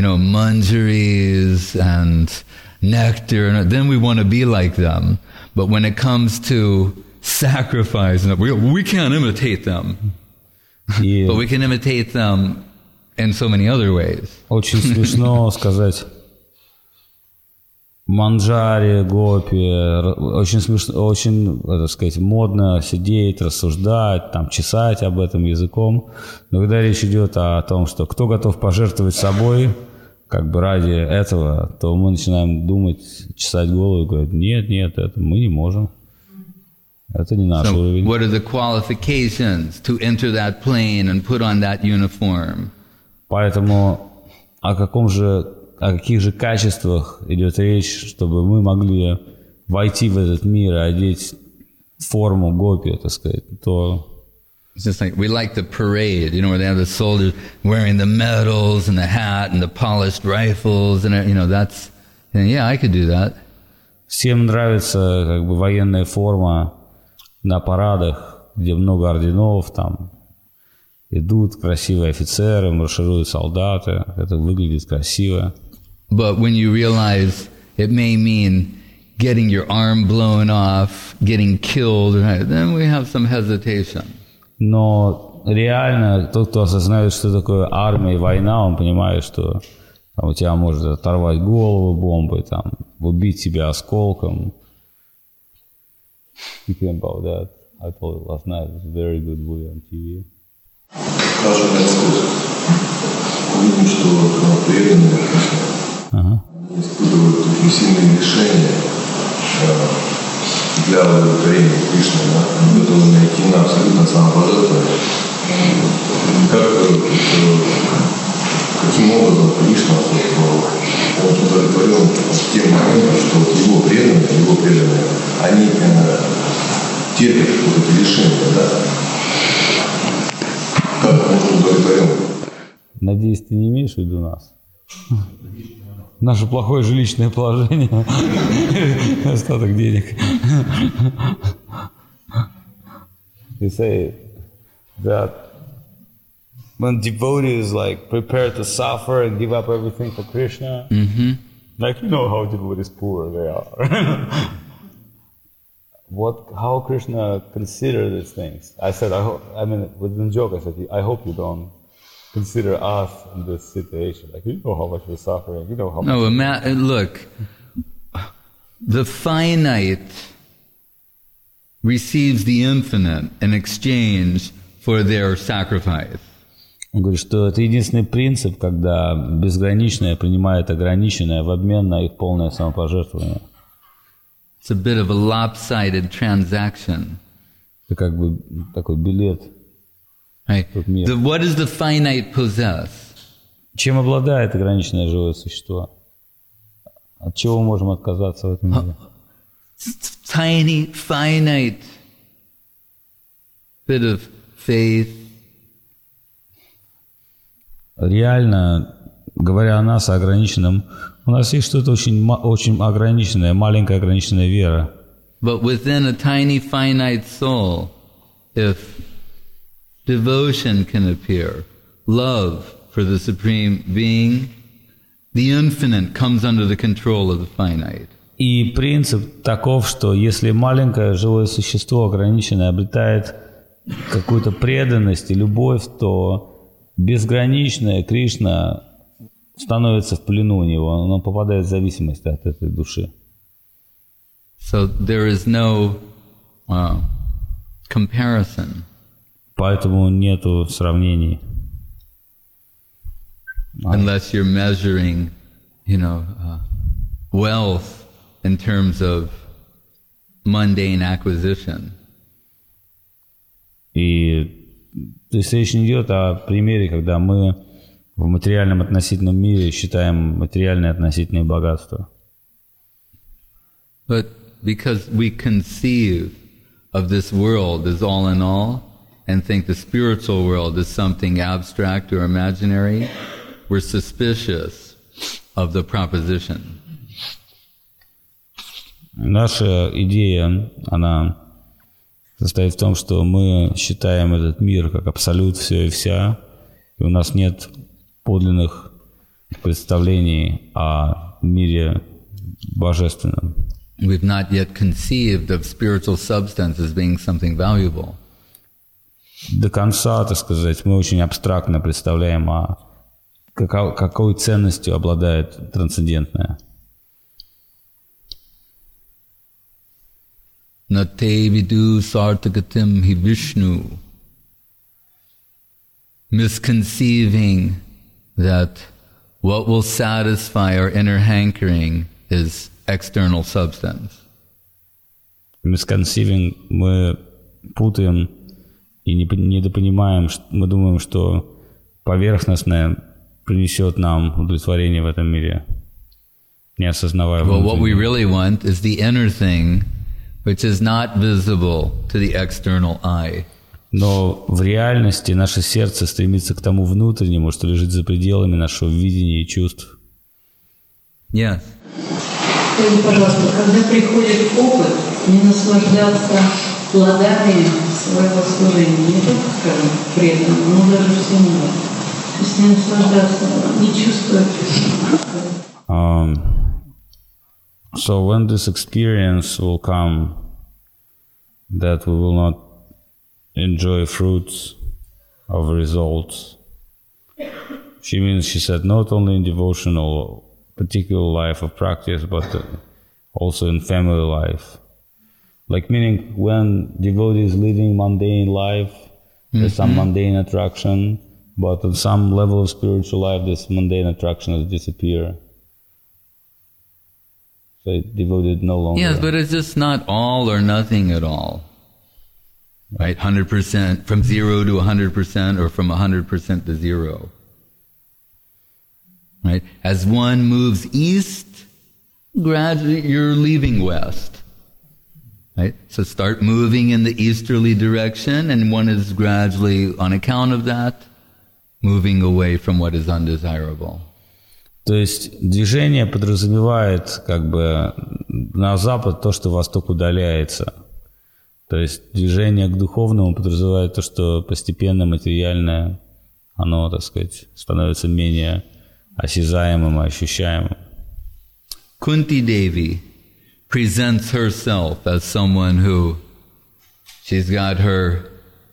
manjaris and nectar, and then we want to be like them. But when it comes to sacrifice, we can't imitate them. И But we can imitate them in so many other ways. очень смешно сказать манджари, гопи, очень смешно, очень, так сказать, модно сидеть, рассуждать, там, чесать об этом языком. Но когда речь идет о том, что кто готов пожертвовать собой, как бы ради этого, то мы начинаем думать, чесать голову и говорить, нет, это мы не можем. Это не наш So уровень. what are the qualifications to enter that plane and put on that uniform? Поэтому о каких же качествах идет речь, чтобы мы могли войти в этот мир и одеть форму гопи, так сказать, то... It's just like, we like the parade, where they have the soldiers wearing the medals and the hat and the polished rifles, and, that's, yeah, I could do that. Всем нравится как бы военная форма на парадах, где много орденов, там идут красивые офицеры, маршируют солдаты, это выглядит красиво. But when you realize it may mean getting your arm blown off, getting killed, right, then we have some hesitation. Но реально тот, кто осознает, что такое армия и война, он понимает, что там, у тебя может оторвать голову бомбой, там, убить тебя осколком. Speaking about that, I told you last night, it was a very good movie on TV. Даже на искусство. Мы видим, что преданные испытывают очень сильные лишения для удовлетворения Кришны, готовы найти на абсолютно самопожертвование. Каким образом Кришна он удовлетворен тем моментом, что его преданные, они терпят вот эти лишения, да? Как он удовлетворен? Надеюсь, ты не имеешь в виду нас? Наше плохое жилищное положение, остаток денег. They say that when devotees like prepare to suffer and give up everything for Krishna, like you know how devotees poor they are. How Krishna consider these things? I said, with the joke, I said, I hope you don't consider us in this situation. Like, you know how much we're suffering, you know how much... No, look, the finite receives the infinite in exchange for their sacrifice. Он говорит, что это единственный принцип, когда безграничное принимает ограниченное в обмен на их полное самопожертвование. It's a bit of a lopsided transaction. Это как бы такой билет. Right? What does the finite possess? Чем обладает ограниченное живое существо? От чего мы можем отказаться в этом мире? Tiny, finite bit of faith. Реально, говоря о нас, о ограниченном, у нас есть что-то очень ограниченное, маленькая ограниченная вера. But within a tiny, finite soul, if devotion can appear, love for the Supreme Being, the infinite comes under the control of the finite. И принцип таков, что если маленькое живое существо ограниченное обретает какую-то преданность и любовь, то безграничное Кришна становится в плену у него, он попадает в зависимость от этой души. So there is no comparison. Поэтому нету сравнений. Unless you're measuring, wealth in terms of mundane acquisition. И то есть речь не идет о примере, когда мы в материальном относительном мире считаем материальное относительное богатство. But because we conceive of this world as all in all and think the spiritual world is something abstract or imaginary, we're suspicious of the proposition. Наша идея, она состоит в том, что мы считаем этот мир как абсолют, все и вся, и у нас нет подлинных представлений о мире божественном. We've not yet conceived of spiritual substance as being something valuable. До конца, так сказать, мы очень абстрактно представляем, какой ценностью обладает трансцендентное. Nate vidu sartagatim hi Vishnu. Misconceiving that what will satisfy our inner hankering is external substance. Misconceiving мы путаем и недопонимаем, мы думаем, что поверхностное принесет нам удовлетворение в этом мире, не осознавая Well, what we внутреннего. really want is the inner thing, which is not visible to the external eye. Но в реальности наше сердце стремится к тому внутреннему, что лежит за пределами нашего видения и чувств. Yes. Скажите, пожалуйста, когда приходит опыт, не наслаждаться плодами своего служения, не только, скажем, преданным, но даже всему. То есть не наслаждаться, не чувствовать. So when this experience will come, that we will not enjoy fruits of results. She said, not only in devotional, particular life of practice, but also in family life. Like meaning when devotee is living mundane life, there's some mundane attraction, but on some level of spiritual life, this mundane attraction has disappeared. So devotee no longer. Yes, but it's just not all or nothing at all. Right? 100%, from 0 to 100%, or from 100% to 0. Right? As one moves east, gradually you're leaving west. Right? So start moving in the easterly direction, and one is gradually, on account of that, moving away from what is undesirable. То есть движение подразумевает как бы на запад то, что восток удаляется. То есть движение к духовному подразумевает то, что постепенно материальное, оно, так сказать, становится менее осязаемым и ощущаемым. Kunti Devi presents herself as someone who she's got her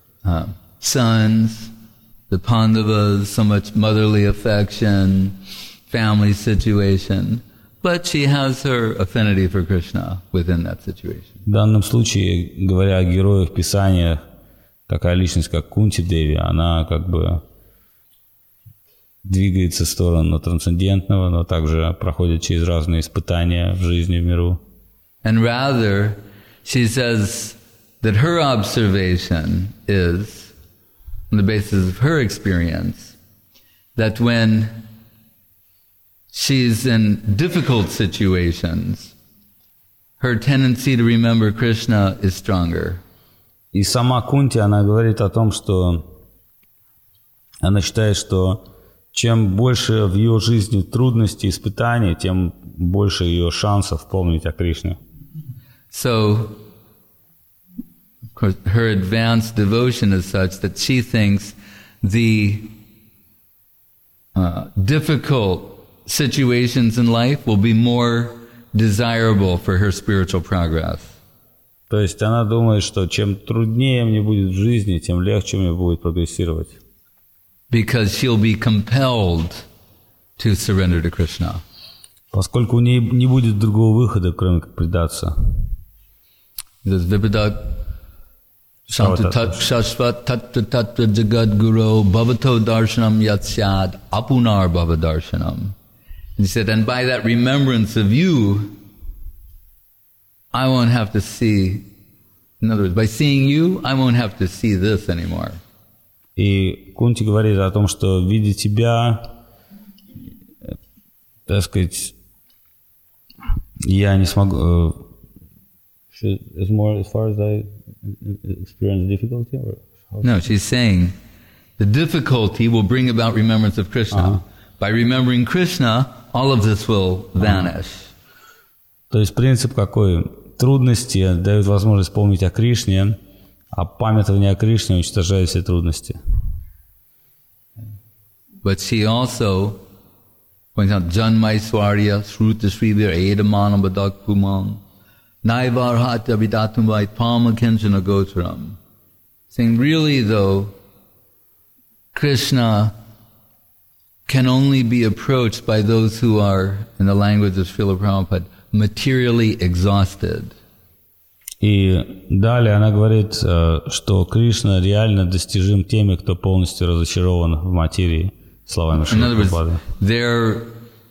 sons, the Pandavas, so much motherly affection, family situation, but she has her affinity for Krishna within that situation. В данном случае, говоря о героях Писания, такая личность, как Кунти Деви, она как бы двигается в сторону трансцендентного, но также проходит через разные испытания в жизни, в миру. And rather, she says that her observation is, on the basis of her experience, that when she's in difficult situations, her tendency to remember Krishna is stronger. И сама Кунти, она говорит о том, что она считает, что чем больше в ее жизни трудностей, испытаний, тем больше ее шансов помнить о Кришне. So, of course, her advanced devotion is such that she thinks the difficult situations in life will be more desirable for her spiritual progress. То есть она думает, что чем труднее мне будет в жизни, тем легче мне будет прогрессировать. Because she'll be compelled to surrender to Krishna. Поскольку у нее не будет другого выхода, кроме как предаться. This Vipadak Shashvat Tattva Tattva Jagad Guru Bhavato Darshanam Yatsyad Apunar Bhavadarshanam. He said, and by that remembrance of you, I won't have to see, in other words, by seeing you, I won't have to see this anymore. И Кунти говорит о том, что видя тебя, так сказать, я не смогу... As more as far as I experience difficulty? Or no, she's saying the difficulty will bring about remembrance of Krishna. By remembering Krishna, all of this will vanish. То есть принцип какой? Трудности дают возможность помнить о Кришне, а памятование о Кришне уничтожает все трудности. But she also points out Janmaiswarya Shruta Srivir Edamana Badak Kumam Naivar Hatya Vidatum Vai Pama Kenchana Gotram. Saying really though, Krishna can only be approached by those who are, in the language of Srila Prabhupada, materially exhausted. И далее она говорит, что Кришна реально достижим теми, кто полностью разочарован в материи, словами Шрила Прабхупады. They're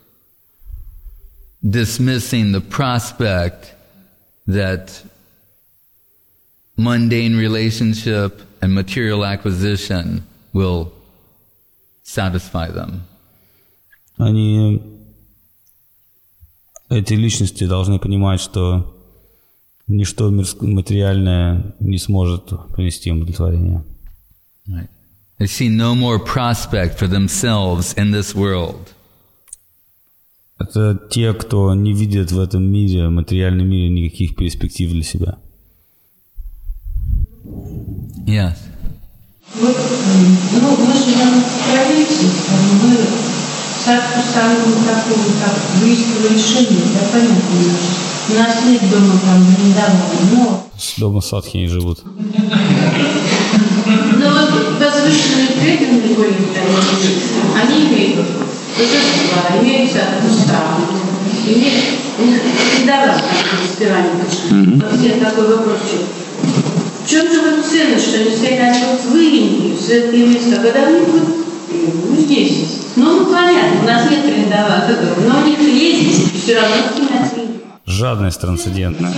dismissing the prospect that mundane relationship and material acquisition will satisfy them. Эти личности должны понимать, что ничто материальное не сможет принести им удовлетворение. Right. They see no more prospect for themselves in this world. Это те, кто не видит в этом мире, материальном мире, никаких перспектив для себя. Yes. Вот, мы живем в провинции, мы самому такому, как выяснили решение, да, понятно, у нас нет дома там Вриндавана, но... Дома садхи не живут. Но вот возвышенные преданные они имеют божества, имеют садху, имеют Вриндаван, все такой вопрос. В чем же вот ценность, что они все начнут выгонить в святые места, когда они будут здесь? Ну, понятно, у нас нет Вриндавана, но у них есть, все равно кинуть. Жадность трансцендентная.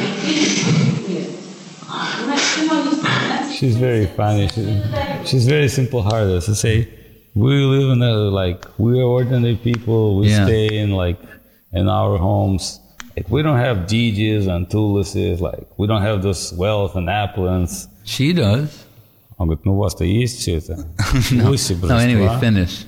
She's very funny. She's very simple-hearted. To say, we live in we are ordinary people. We stay in our homes. Like, we don't have DJs and Tulises. We don't have this wealth and opulence. She does. Он говорит, у вас-то есть все это? No, anyway, finish.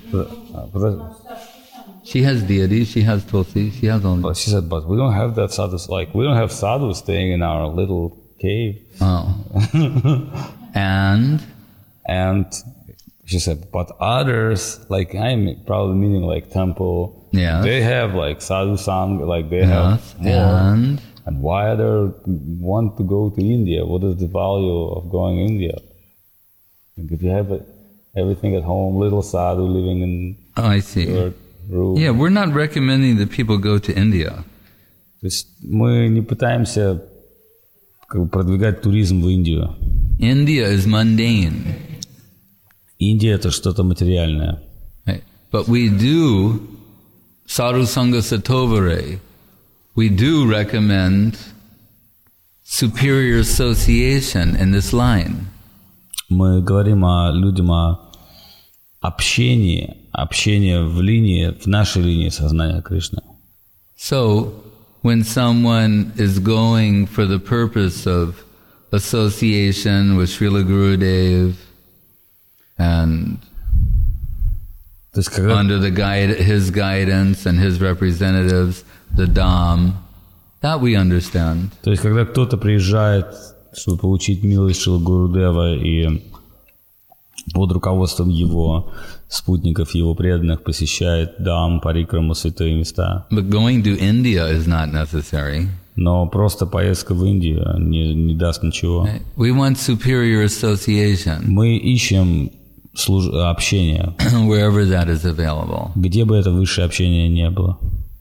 She has deities, she has tulsi, she has all But she said, but we don't have that sadhus. We don't have sadhus staying in our little cave. Oh. And she said, but others, like I'm probably meaning like temple. Yes. They have like sadhu sangha, like they have more. And why others want to go to India? What is the value of going India? Like if you have everything at home, little sadhu living in I see. your room. Yeah, we're not recommending that people go to India. То есть мы не пытаемся как бы продвигать туризм в Индию. India is mundane. Индия — это что-то материальное. Right? But we do, sadhu sangha satovare, we do recommend superior association in this line. Мы говорим о людям о общении в линии, в нашей линии сознания Кришны. So, when someone is going for the purpose of association with Srila Gurudev and То есть, когда, under his guidance and his representatives, the Dham, that we understand. то есть, когда кто-то приезжает, чтобы получить милость Шрила Гурудева и под руководством его спутников, его преданных, посещает Дам, Парикраму, святые места. But going to India is not necessary. Но просто поездка в Индию не даст ничего. We want superior association Мы ищем общение, wherever that is available. где бы это высшее общение не было.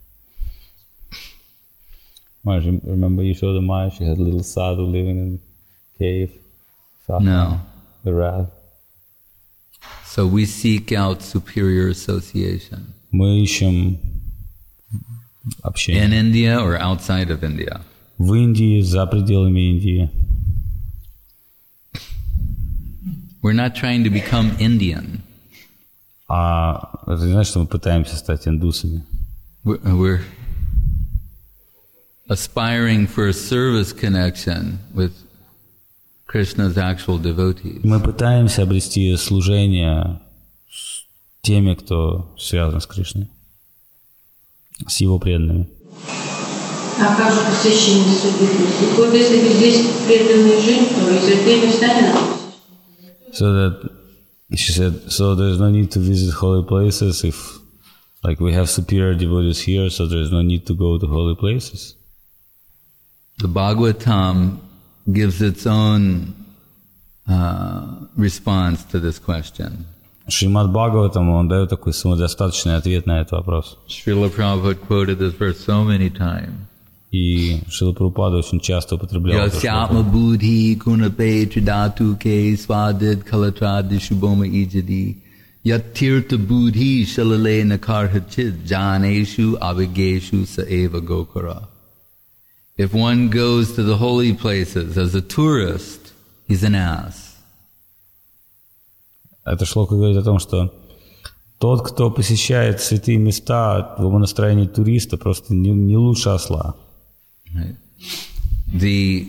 Marge, remember you showed the Maya, she had a little sadhu living in a cave. No. The wrath. So we seek out superior association Мы ищем общение. in India or outside of India. В Индии, за пределами Индии. We're not trying to become Indian. А это не значит, что мы пытаемся стать индусами. We're aspiring for a service connection with Krishna's actual devotees. Мы пытаемся обрести служение с теми, кто связан с Кришной, с его преданными. А как же посещение святых мест? Вот если здесь преданные жить, то и святые места не надо. So that she said, so there's no need to visit holy places if, like, we have superior devotees here, so there's no need to go to holy places. The Bhagavatam gives its own response to this question. Шримад Бхагаватам, он дает такой самодостаточный ответ на этот вопрос. Srila Prabhupada quoted this verse so many times. И Шрила Прабхупада очень часто употреблял это Yasyatma слово. buddhi kunape tridatu ke swadid kalatradi shubhoma ijadi yat tirtha buddhi shalale nakarhachid janeshu avigeshu saeva gokara. If one goes to the holy places as a tourist, he's an ass. Это шлока говорит о том, что тот, кто посещает святые места в умонастроении туриста, просто не лучше осла. Right? The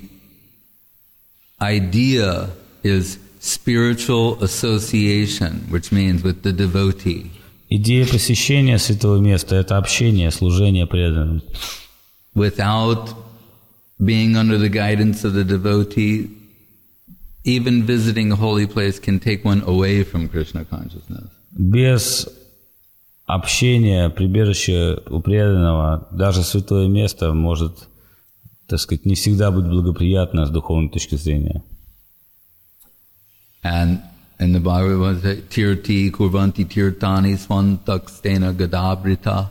idea is spiritual association, which means with the devotee. Идея посещения святого места – это общение, служение преданным. Without being under the guidance of the devotee, even visiting a holy place can take one away from Krishna consciousness. Без общения, прибежища у преданного, даже святое место может, так сказать, не всегда быть благоприятно с духовной точки зрения. And in the Bhagavad Gita, tirti kurvanti tirtani svantakstena gadabrita.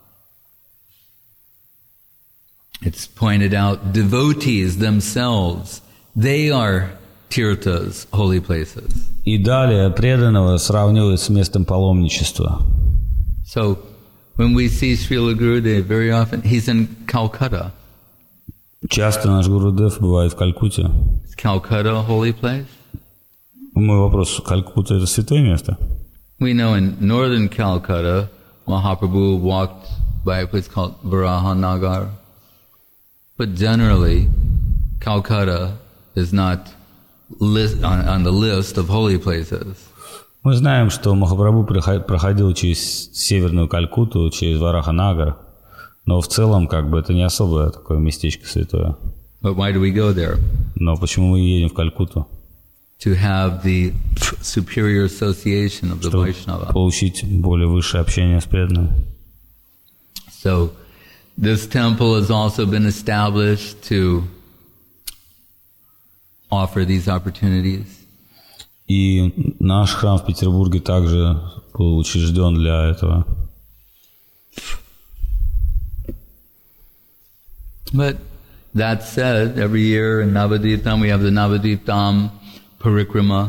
It's pointed out, devotees themselves, they are tirthas, holy places. И далее преданного сравнивают с местом паломничества. So, when we see Srila Gurudev, very often, he's in Calcutta. Часто наш Гурудев бывает в Калькутте. Is Calcutta a holy place? Мой вопрос, Калькутта – это святое место? We know in northern Calcutta, Mahaprabhu walked by a place called Varahanagar. But generally, Calcutta is not on the list of holy places. Мы знаем, что Махапрабху проходил через северную Калькутту, через Вараханагар, но в целом как бы это не особое такое местечко святое. But why do we go there? Но почему мы едем в Калькутту? To have the superior association of the Чтобы Vaishnava. получить более высшее общение с преданным. So, this temple has also been established to offer these opportunities. И наш храм в Петербурге также был учрежден для этого. But that said, every year in Navadviptam we have the Navadviptam Parikrama.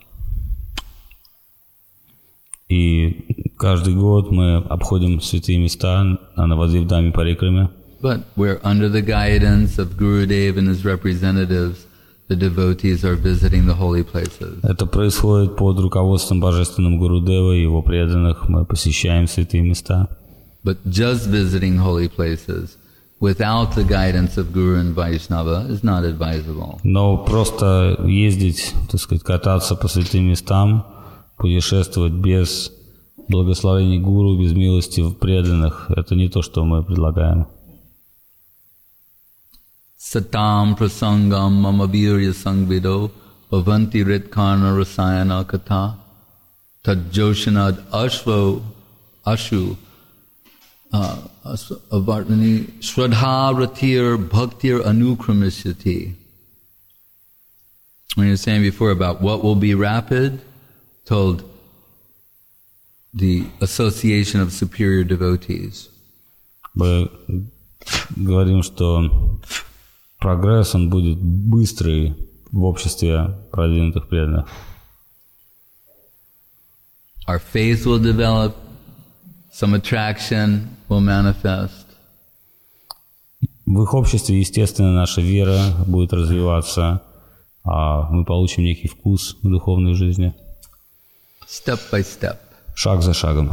И каждый год мы обходим святые места на Навадвипдаме Парикраме. But we're under the guidance of Gurudev and his representatives. The devotees are visiting the holy places. Это происходит под руководством Божественного Гурудева и его преданных. Мы посещаем святые места. But just visiting holy places without the guidance of Guru and Vaishnava is not advisable. Но просто ездить, так сказать, кататься по святым местам, путешествовать без благословений Гуру, без милости преданных, это не то, что мы предлагаем. Satam prasangam mama virya sangvido bhavanti ritkarna rasayana katha tajjoshanad ashvo ashu avartani shraddha ratir bhaktir anukramishyati. When you were saying before about what will be rapid, told the association of superior devotees. Мы говорим, что прогресс, он будет быстрый в обществе продвинутых преданных. Our faith will develop, some attraction will manifest. В их обществе, естественно, наша вера будет развиваться, а мы получим некий вкус в духовной жизни. Step by step. Шаг за шагом.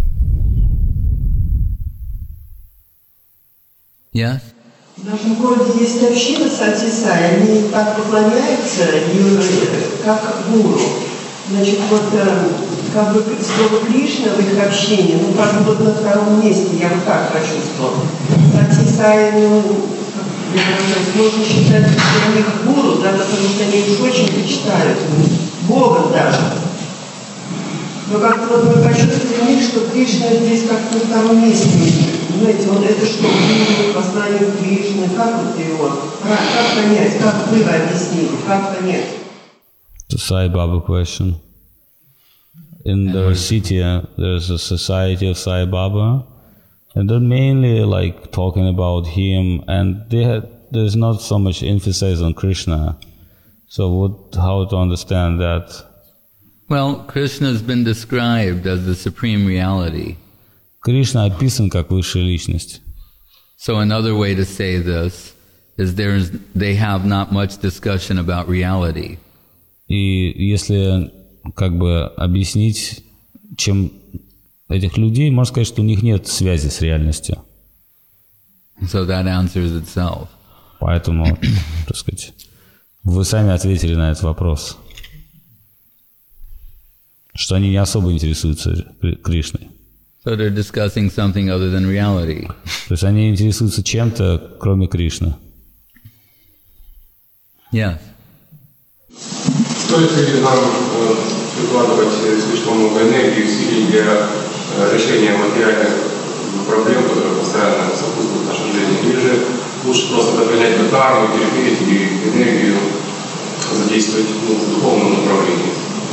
Yes? В нашем городе есть община Сати-Сай, они так поклоняются, как гуру. Значит, вот как бы слово Кришна в их общении, ну, как бы вот на втором месте, я вот так почувствовала. Сати-Сай, можно считать, что у них гуру, да, потому что они их очень почитают, Богом даже. Но как-то вот мы почувствовали в них, что Кришна здесь как-то на втором месте. Знаете, вот это что, познание Кришны, как вот его, как понять, как вы объяснили, как понять? The Sai Baba question. In the city, there's a society of Sai Baba, and they're mainly like talking about him, and there's not so much emphasis on Krishna. So how to understand that? Well, Krishna has been described as the supreme reality. Кришна описан как высшая личность. So another way to say this is they have not much discussion about reality. И если как бы объяснить, чем этих людей, можно сказать, что у них нет связи с реальностью. So that answers itself. Поэтому, так сказать, вы сами ответили на этот вопрос, что они не особо интересуются Кришной. So they're discussing something other than reality. То есть они интересуются чем-то, кроме Кришны. Yes. Стоит ли нам прикладывать слишком много энергии и усилий для решения материальных проблем, которые постоянно сопутствуют нашей жизни, или же лучше просто догонять карму, терпеть и энергию задействовать в духовном направлении?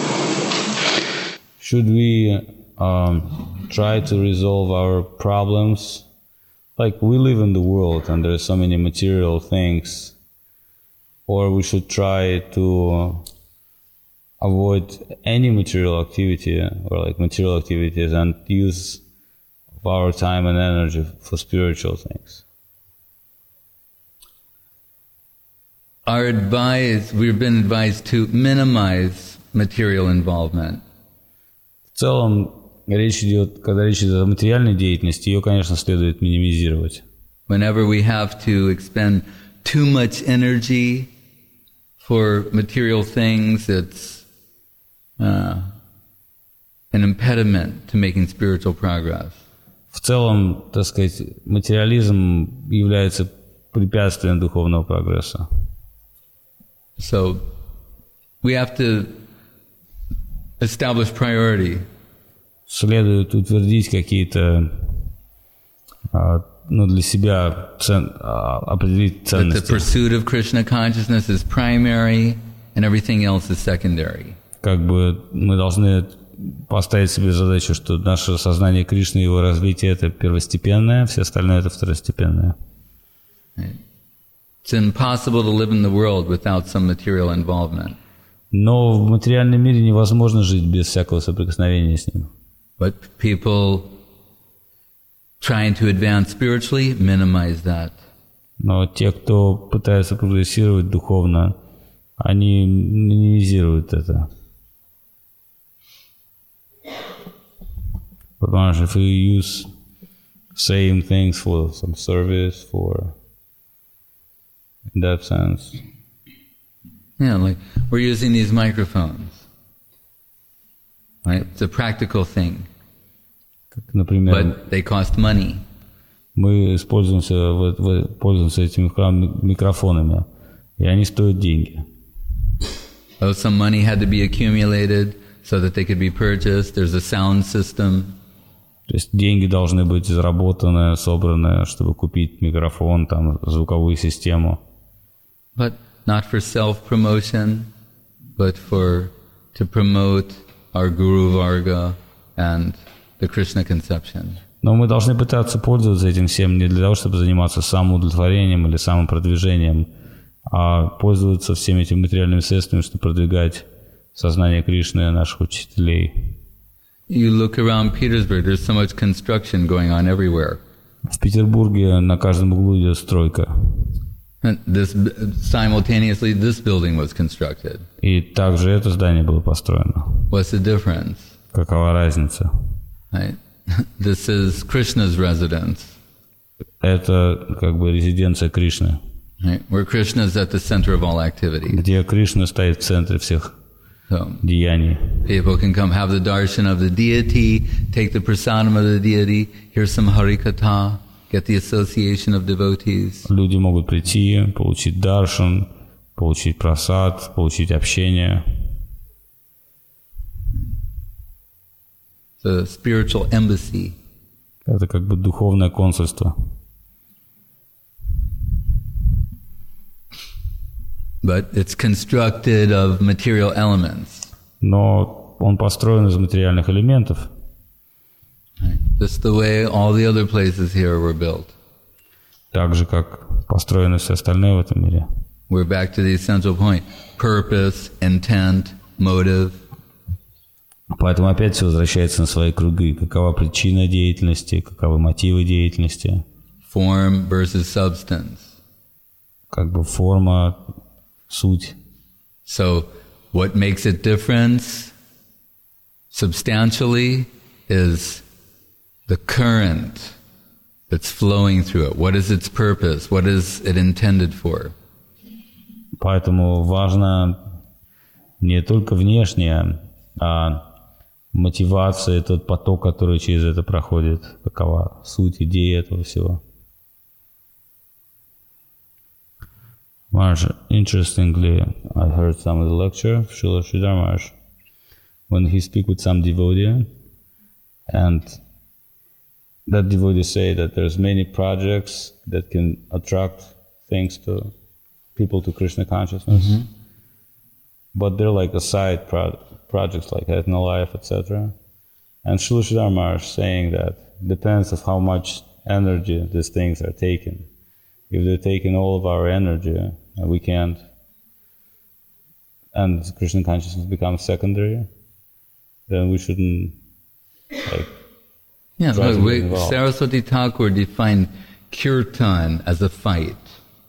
Should we try to resolve our problems? Like, we live in the world and there are so many material things, or we should try to avoid any material activity or like material activities and use our time and energy for spiritual things. We've been advised to minimize material involvement. В целом, когда речь идет о материальной деятельности, ее, конечно, следует минимизировать. Whenever we have to expend too much energy for material things, it's an impediment to making spiritual progress. В целом, так сказать, материализм является препятствием духовного прогресса. So we have to establish priority. Следует утвердить какие-то, для себя определить That the ценности. pursuit of Krishna consciousness is primary and everything else is secondary. Как бы мы должны поставить себе задачу, что наше сознание Кришны, его развитие — это первостепенное, все остальное — это второстепенное. It's impossible to live in the world without some material involvement. Но в материальном мире невозможно жить без всякого соприкосновения с ним. But people trying to advance spiritually minimize that. Но те, кто пытается прогрессировать духовно, они минимизируют это. Потому что if you use same things for some service, for in that sense. Yeah, like we're using these microphones. Right? It's a practical thing, Как, например, but they cost money. мы пользуемся этими микрофонами, и они стоят деньги. Oh, some money had to be accumulated so that they could be purchased. There's a sound system. То есть деньги должны быть заработаны, собраны, чтобы купить микрофон, там, звуковую систему. But not for self-promotion, but to promote our Guru Varga and the Krishna conception. Но мы должны пытаться пользоваться этим всем не для того, чтобы заниматься самоудовлетворением или самопродвижением, а пользоваться всеми этими материальными средствами, чтобы продвигать сознание Кришны и наших учителей. You look around Petersburg, there's so much construction going on everywhere. В Петербурге на каждом углу идет стройка. And simultaneously, this building was constructed. И также это здание было построено. What's the difference? Какова разница? Right? This is Krishna's residence. Это как бы резиденция Кришны, Right? Where Krishna is at the center of all activity. где Кришна стоит в центре всех So деяний. people can come have the darshan of the deity, take the prasadam of the deity, hear some harikatha, get the association of devotees. Люди могут прийти, получить даршан, получить прасад, получить общение. It's a spiritual embassy. Это как бы духовное консульство. But it's constructed of material elements. Но он построен из материальных элементов, Right? Just the way all the other places here were built. так же, как построено все остальное в этом мире. We're back to the essential point. Purpose, intent, motive. Поэтому опять все возвращается на свои круги. Какова причина деятельности, каковы мотивы деятельности, Form versus substance. как бы форма, суть. So what makes it difference substantially is the current that's flowing through it. What is its purpose? What is it intended for? Поэтому важно не только внешнее, а мотивация, тот поток, который через это проходит, какова суть, идея этого всего. Maharaj, interestingly, I heard some of the lecture of Srila Sridhar Maharaj when he speak with some devotee, and that devotee say that there's many projects that can attract things to people to Krishna consciousness, but they're like a side projects like Etna Life, etc. And Srila Sridhar Maharaj saying that depends of how much energy these things are taking. If they're taking all of our energy, we can't, and Krishna consciousness becomes secondary, then we shouldn't, like, Yeah, try to look, get involved. Saraswati Thakur defined kirtan as a fight.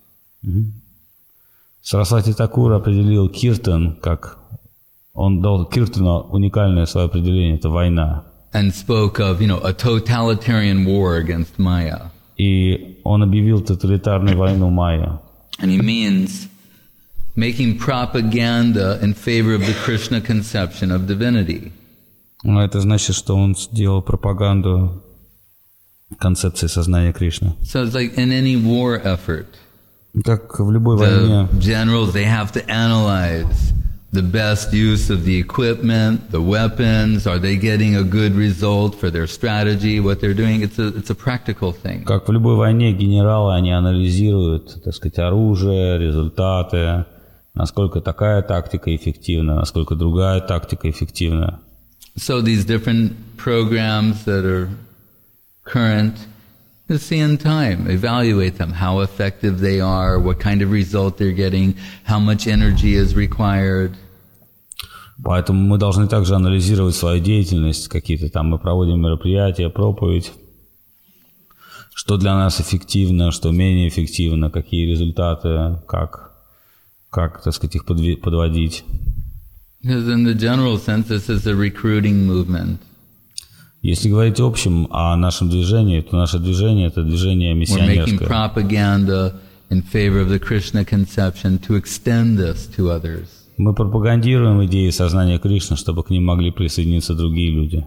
Сарасвати Такур определил киртан как, он дал киртану уникальное свое определение, это война. And spoke of, a totalitarian war against Maya. И он объявил тоталитарную войну майя. And he means making propaganda in favor of the Krishna conception of divinity. Но это значит, что он сделал пропаганду концепции сознания Кришны. So it's like in any war effort, Как в любой The войне, generals, they have to analyze the best use of the equipment, the weapons. Are they getting a good result for their strategy, what they're doing? It's a practical thing. как в любой войне генералы, они анализируют, так сказать, оружие, результаты, насколько такая тактика эффективна, насколько другая тактика эффективна. So these different programs that are current, you see in time, evaluate them, how effective they are, what kind of result they're getting, how much energy is required. Поэтому мы должны также анализировать свою деятельность, какие-то там мы проводим мероприятия, проповедь, что для нас эффективно, что менее эффективно, какие результаты, как так сказать, их подводить. Because in the general sense, this is a recruiting movement. Если говорить в общем о нашем движении, то наше движение – это движение We're making миссионерское. propaganda in favor of the Krishna conception to extend this to others. Мы пропагандируем идеи сознания Кришны, чтобы к ним могли присоединиться другие люди.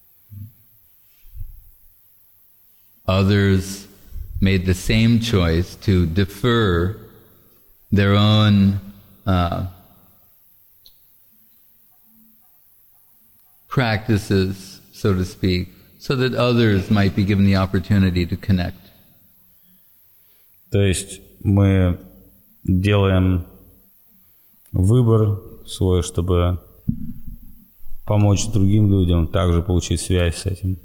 Others made the same choice to defer their own practices, so to speak, so that others might be given the opportunity to connect. То есть мы делаем выбор свой, чтобы помочь другим людям также получить связь с этим.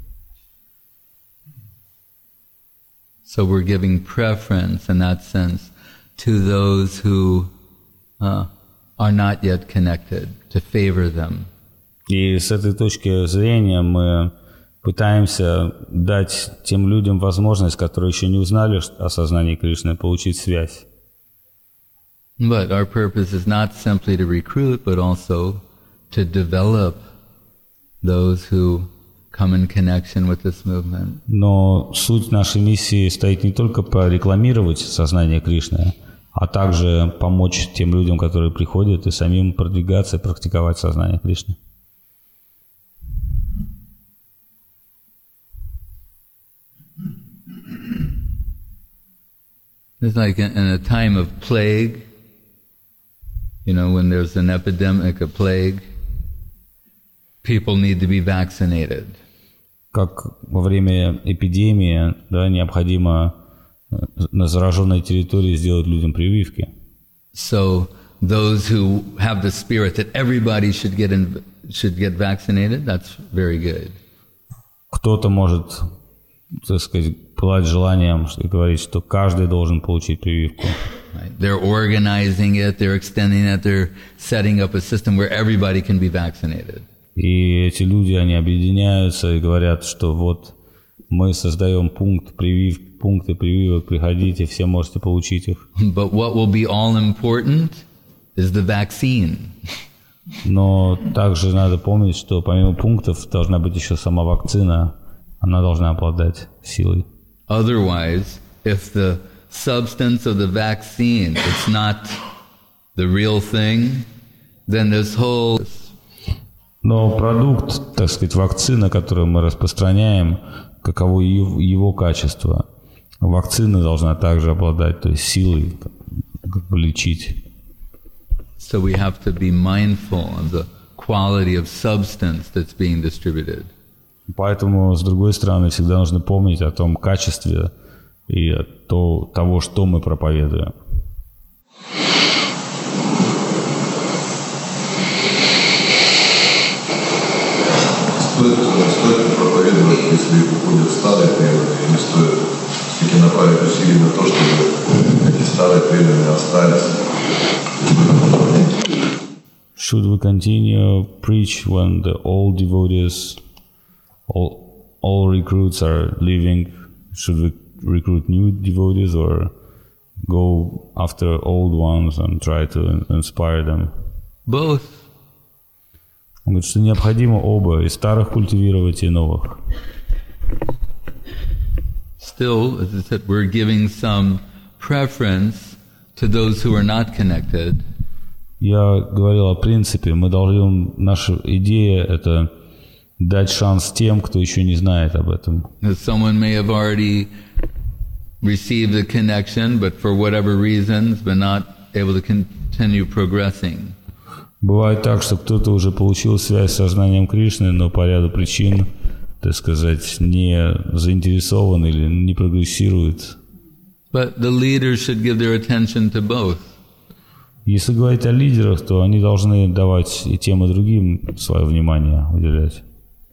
So we're giving preference in that sense to those who are not yet connected, to favor them. И с этой точки зрения мы пытаемся дать тем людям возможность, которые еще не узнали о сознании Кришны, получить связь. But our purpose is not simply to recruit, but also to develop those who come in connection with this movement. Но суть нашей миссии стоит не только прорекламировать сознание Кришны, а также помочь тем людям, которые приходят, и самим продвигаться и практиковать сознание Кришны. It's like in a time of plague, when there's an epidemic, a plague, people need to be vaccinated. Как во время эпидемии, да, необходимо на зараженной территории сделать людям прививки. So those who have the spirit that everybody should get vaccinated, that's very good. Кто-то может, так сказать, пылать желанием и говорить, что каждый должен получить прививку. Right. They're organizing it, they're extending it, they're setting up a system where everybody can be vaccinated. И эти люди, они объединяются и говорят, что вот мы создаем пункты прививок, приходите, все можете получить их. But what will be all important is the vaccine. Но также надо помнить, что помимо пунктов должна быть еще сама вакцина, она должна обладать силой. Otherwise, if the substance of the vaccine is not the real thing, then this whole... Но продукт, так сказать, вакцина, которую мы распространяем, каково его качество, вакцина должна также обладать, то есть силой, как бы лечить. So we have to be mindful of the quality of substance that's being distributed. Поэтому, с другой стороны, всегда нужно помнить о том качестве и того, что мы проповедуем. Стоит проповедовать, если уходят старые преданные, или стоит все-таки направить усилия на то, чтобы эти старые преданные остались? Should we continue preach when the old devotees, all recruits are leaving? Should we recruit new devotees or go after old ones and try to inspire them? Both. Он говорит, что необходимо оба, и старых культивировать, и новых. Still, as I said, we're giving some preference to those who are not connected. Я говорил о принципе, наша идея – это дать шанс тем, кто еще не знает об этом. Someone may have already received the connection, but for whatever reasons, but not able to continue progressing. Бывает так, что кто-то уже получил связь с сознанием Кришны, но по ряду причин, так сказать, не заинтересован или не прогрессирует. But the leaders should give their attention to both. Если говорить о лидерах, то они должны давать и тем, и другим свое внимание уделять.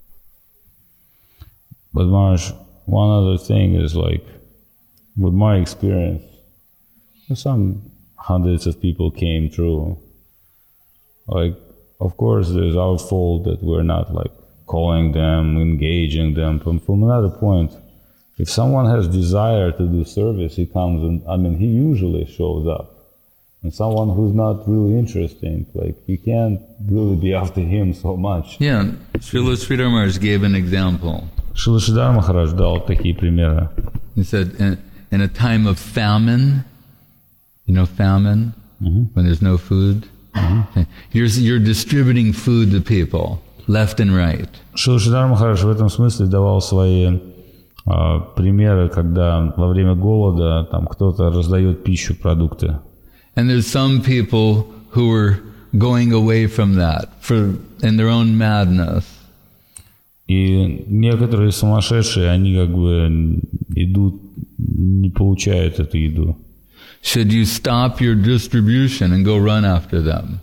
But Maharaj, one other thing is like, with my experience, some hundreds of people came through. Like, of course, there's our fault that we're not like calling them, engaging them. From another point, if someone has desire to do service, he comes and, he usually shows up. And someone who's not really interesting, like, you can't really be after him so much. Yeah, Srila Sridhar Maharaj gave an example. Шрила Шридар Махарадж дал такие примеры. He said, in a time of famine, famine, when there's no food, you're distributing food to people, left and right. Шрила Шридар Махарадж в этом смысле давал свои примеры, когда во время голода там кто-то раздает пищу, продукты. And there's some people who are going away from that in their own madness. И некоторые сумасшедшие, они как бы идут, не получают эту еду. Should you stop your distribution and go run after them?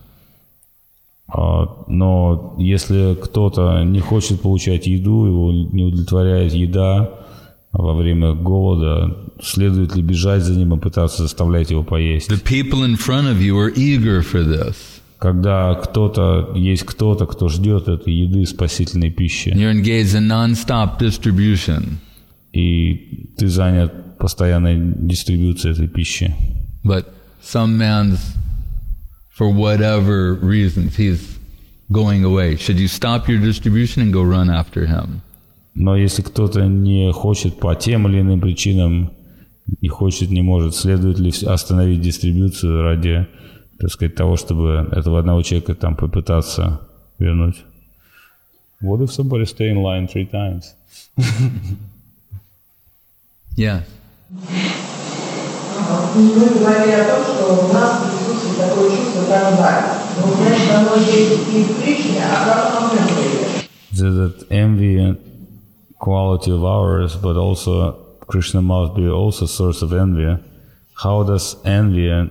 Но если кто-то не хочет получать еду, его не удовлетворяет еда во время голода, следует ли бежать за ним и пытаться заставлять его поесть? The people in front of you are eager for this. Когда есть кто-то, кто ждет этой еды, спасительной пищи. You're engaged in non-stop distribution. И ты занят постоянной дистрибуцией этой пищи. But some man's, for whatever reasons, he's going away. Should you stop your distribution and go run after him? Но если кто-то не хочет по тем или иным причинам, не может, следует ли остановить дистрибуцию ради, так сказать, того, чтобы этого одного человека там попытаться вернуть? What if somebody stay in line 3 times? Yeah. Мы говорили о том, что у нас присутствует такое чувство кармы. Но значит, оно есть и в Кришне, а как оно выглядит? That envy quality of ours, but also Krishna must be also source of envy. How does envy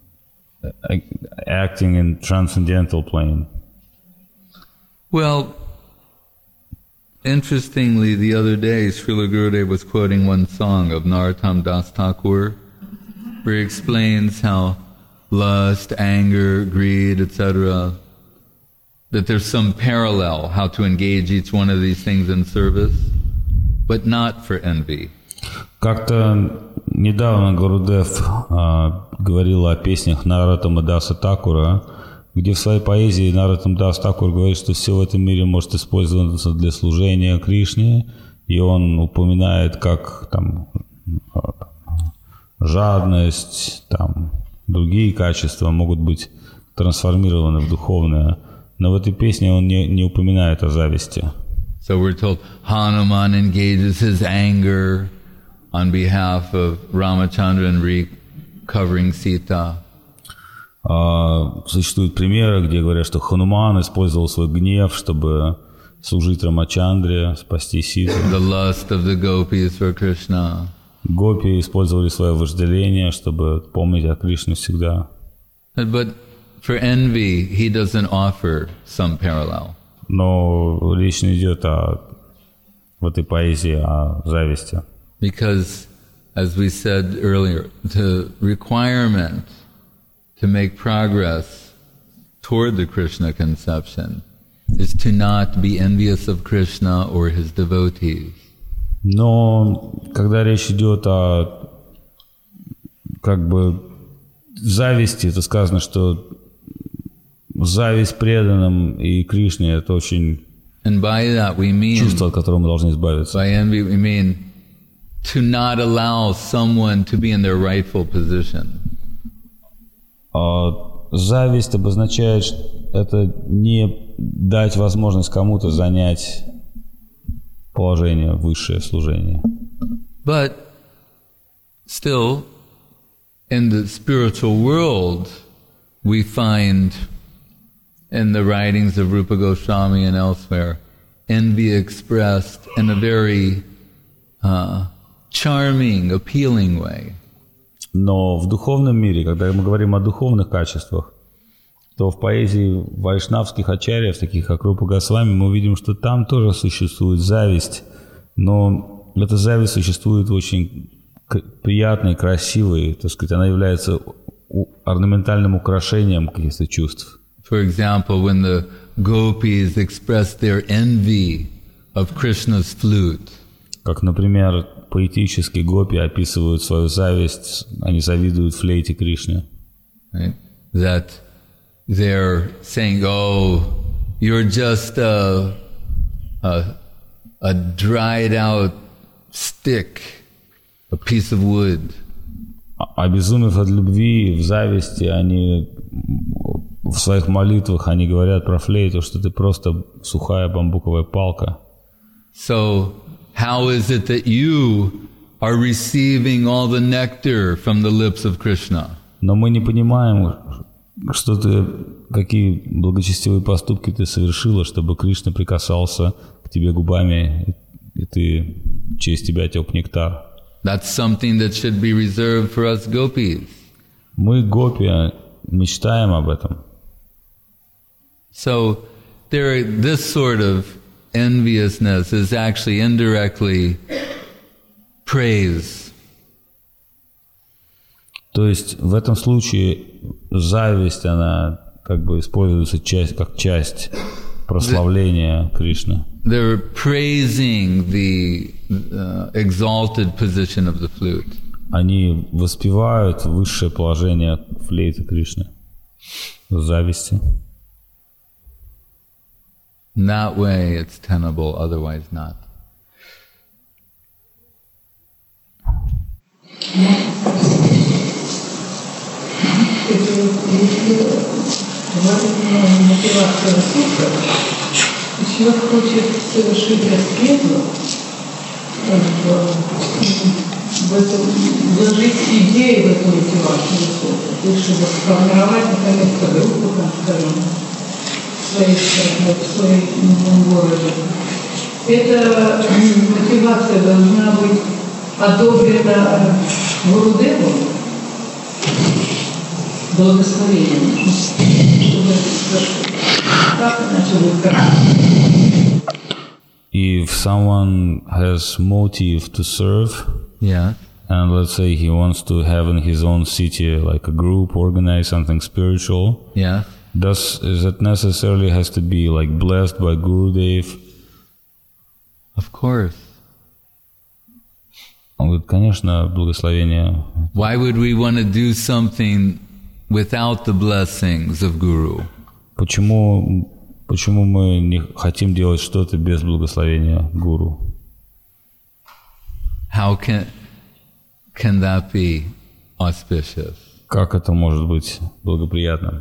acting in transcendental plane? Well, interestingly, the other day, Srila Gurudev was quoting one song of Narottam Das Thakur, where he explains how lust, anger, greed, etc., that there's some parallel how to engage each one of these things in service, but not for envy. Как-то недавно Гурудев говорил о песнях Нароттама Даса Такура, где в своей поэзии Нароттам Дас Такур говорит, что все в этом мире может использоваться для служения Кришне, и он упоминает, как там жадность, там другие качества могут быть трансформированы в духовное. Но в этой песне он не упоминает о зависти. So we're told Hanuman engages his anger on behalf of Ramachandra in recovering Sita. Существуют примеры, где говорят, что Хануман использовал свой гнев, чтобы служить Рамачандре, спасти Ситу. The lust of the gopis for Krishna. Гопи использовали свое вожделение, чтобы помнить о Кришне всегда. But for envy, he doesn't offer some parallel. Но речь не идет в этой поэзии о зависти. Because, as we said earlier, the requirement to make progress toward the Krishna conception is to not be envious of Krishna or his devotees. Но когда речь идет о как бы зависти, то сказано, что зависть преданным и Кришне — это очень And by that we mean, чувство, от которого мы должны избавиться. by envy we mean to not allow someone to be in their rightful position. Зависть обозначает, это не дать возможность кому-то занять положение, высшее служение. But still, in the spiritual world, we find in the writings of Rupa Goswami and elsewhere, envy expressed in a very charming, appealing way. Но в духовном мире, когда мы говорим о духовных качествах, то в поэзии вайшнавских ачарьев, таких как Рупа Госвами, мы увидим, что там тоже существует зависть, но эта зависть существует очень приятной, красивой, так сказать, она является орнаментальным украшением каких-то чувств. For example, when the gopis expressed their envy of Krishna's flute. Как, например, поэтически гопи описывают свою зависть, они завидуют флейте Кришне. Right? That they're saying, "Oh, you're just a dried out stick, a piece of wood." Обезумев от любви, в зависти, они в своих молитвах они говорят про флейту, что ты просто сухая бамбуковая палка. So, how is it that you are receiving all the nectar from the lips of Krishna? Но мы не понимаем, что ты, какие благочестивые поступки ты совершила, чтобы Кришна прикасался к тебе губами, и ты через тебя тек нектар. That's something that should be reserved for us gopis. Мы, гопи, мечтаем об этом. So, this sort of enviousness is actually indirectly praise. То есть в этом случае зависть, она как бы используется как часть прославления Кришны. They're praising the exalted position of the flute. Они воспевают высшее положение флейты Кришны в зависти. In that way it's tenable, otherwise not. Человек хочет совершить аскезу, вложить идеи в эту мотивацию, то есть чтобы сформировать наконец-то группу, там, скажем, в своем городе. Эта мотивация должна быть одобрена Гурудеву благословением, чтобы как иначе будет как. If someone has motive to serve, Yeah. and let's say he wants to have in his own city like a group, organize something spiritual, Yeah. does that necessarily has to be like blessed by Gurudev? Of course. Он говорит, конечно, благословение. Why would we want to do something without the blessings of Guru? Почему мы не хотим делать что-то без благословения Гуру? How can that be auspicious? Как это может быть благоприятным?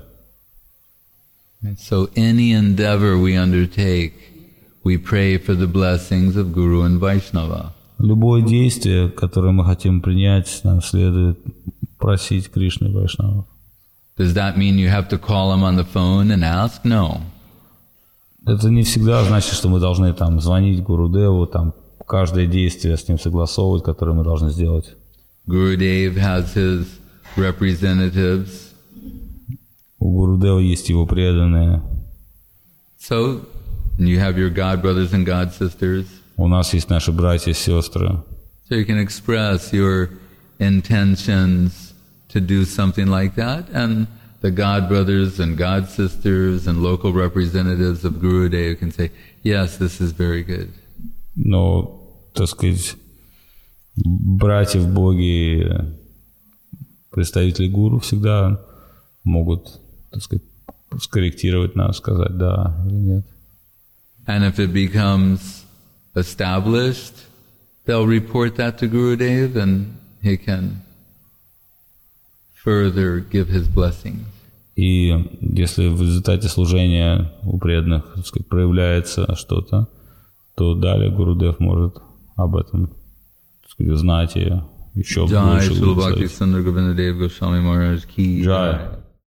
So any endeavor we undertake, we pray for the blessings of Guru and Vaishnava. Любое действие, которое мы хотим принять, нам следует просить Кришны и Вайшнавов. Does that mean you have to call him on the phone and ask? No. Это не всегда значит, что мы должны там звонить Гурудеву, там каждое действие с ним согласовывать, которое мы должны сделать. Gurudev has his representatives. У Гурудева есть его преданные. So, you have your god brothers and god sisters. У нас есть наши братья и сестры. So you can express your intentions to do something like that, and the god brothers and god sisters and local representatives of Gurudev can say, yes, this is very good. Но, так сказать, братья в Боге, представители гуру всегда могут, так сказать, скорректировать нас, сказать да или нет. And if it becomes established, they'll report that to Gurudev and he can further give his blessings. И если в результате служения у преданных, так сказать, проявляется что-то, то далее Гурудев может об этом, так сказать, знать и еще Jai больше Shri Bhakti благословить. Sundar Govinda Dev Goswami Maharaj ki Jai. jai.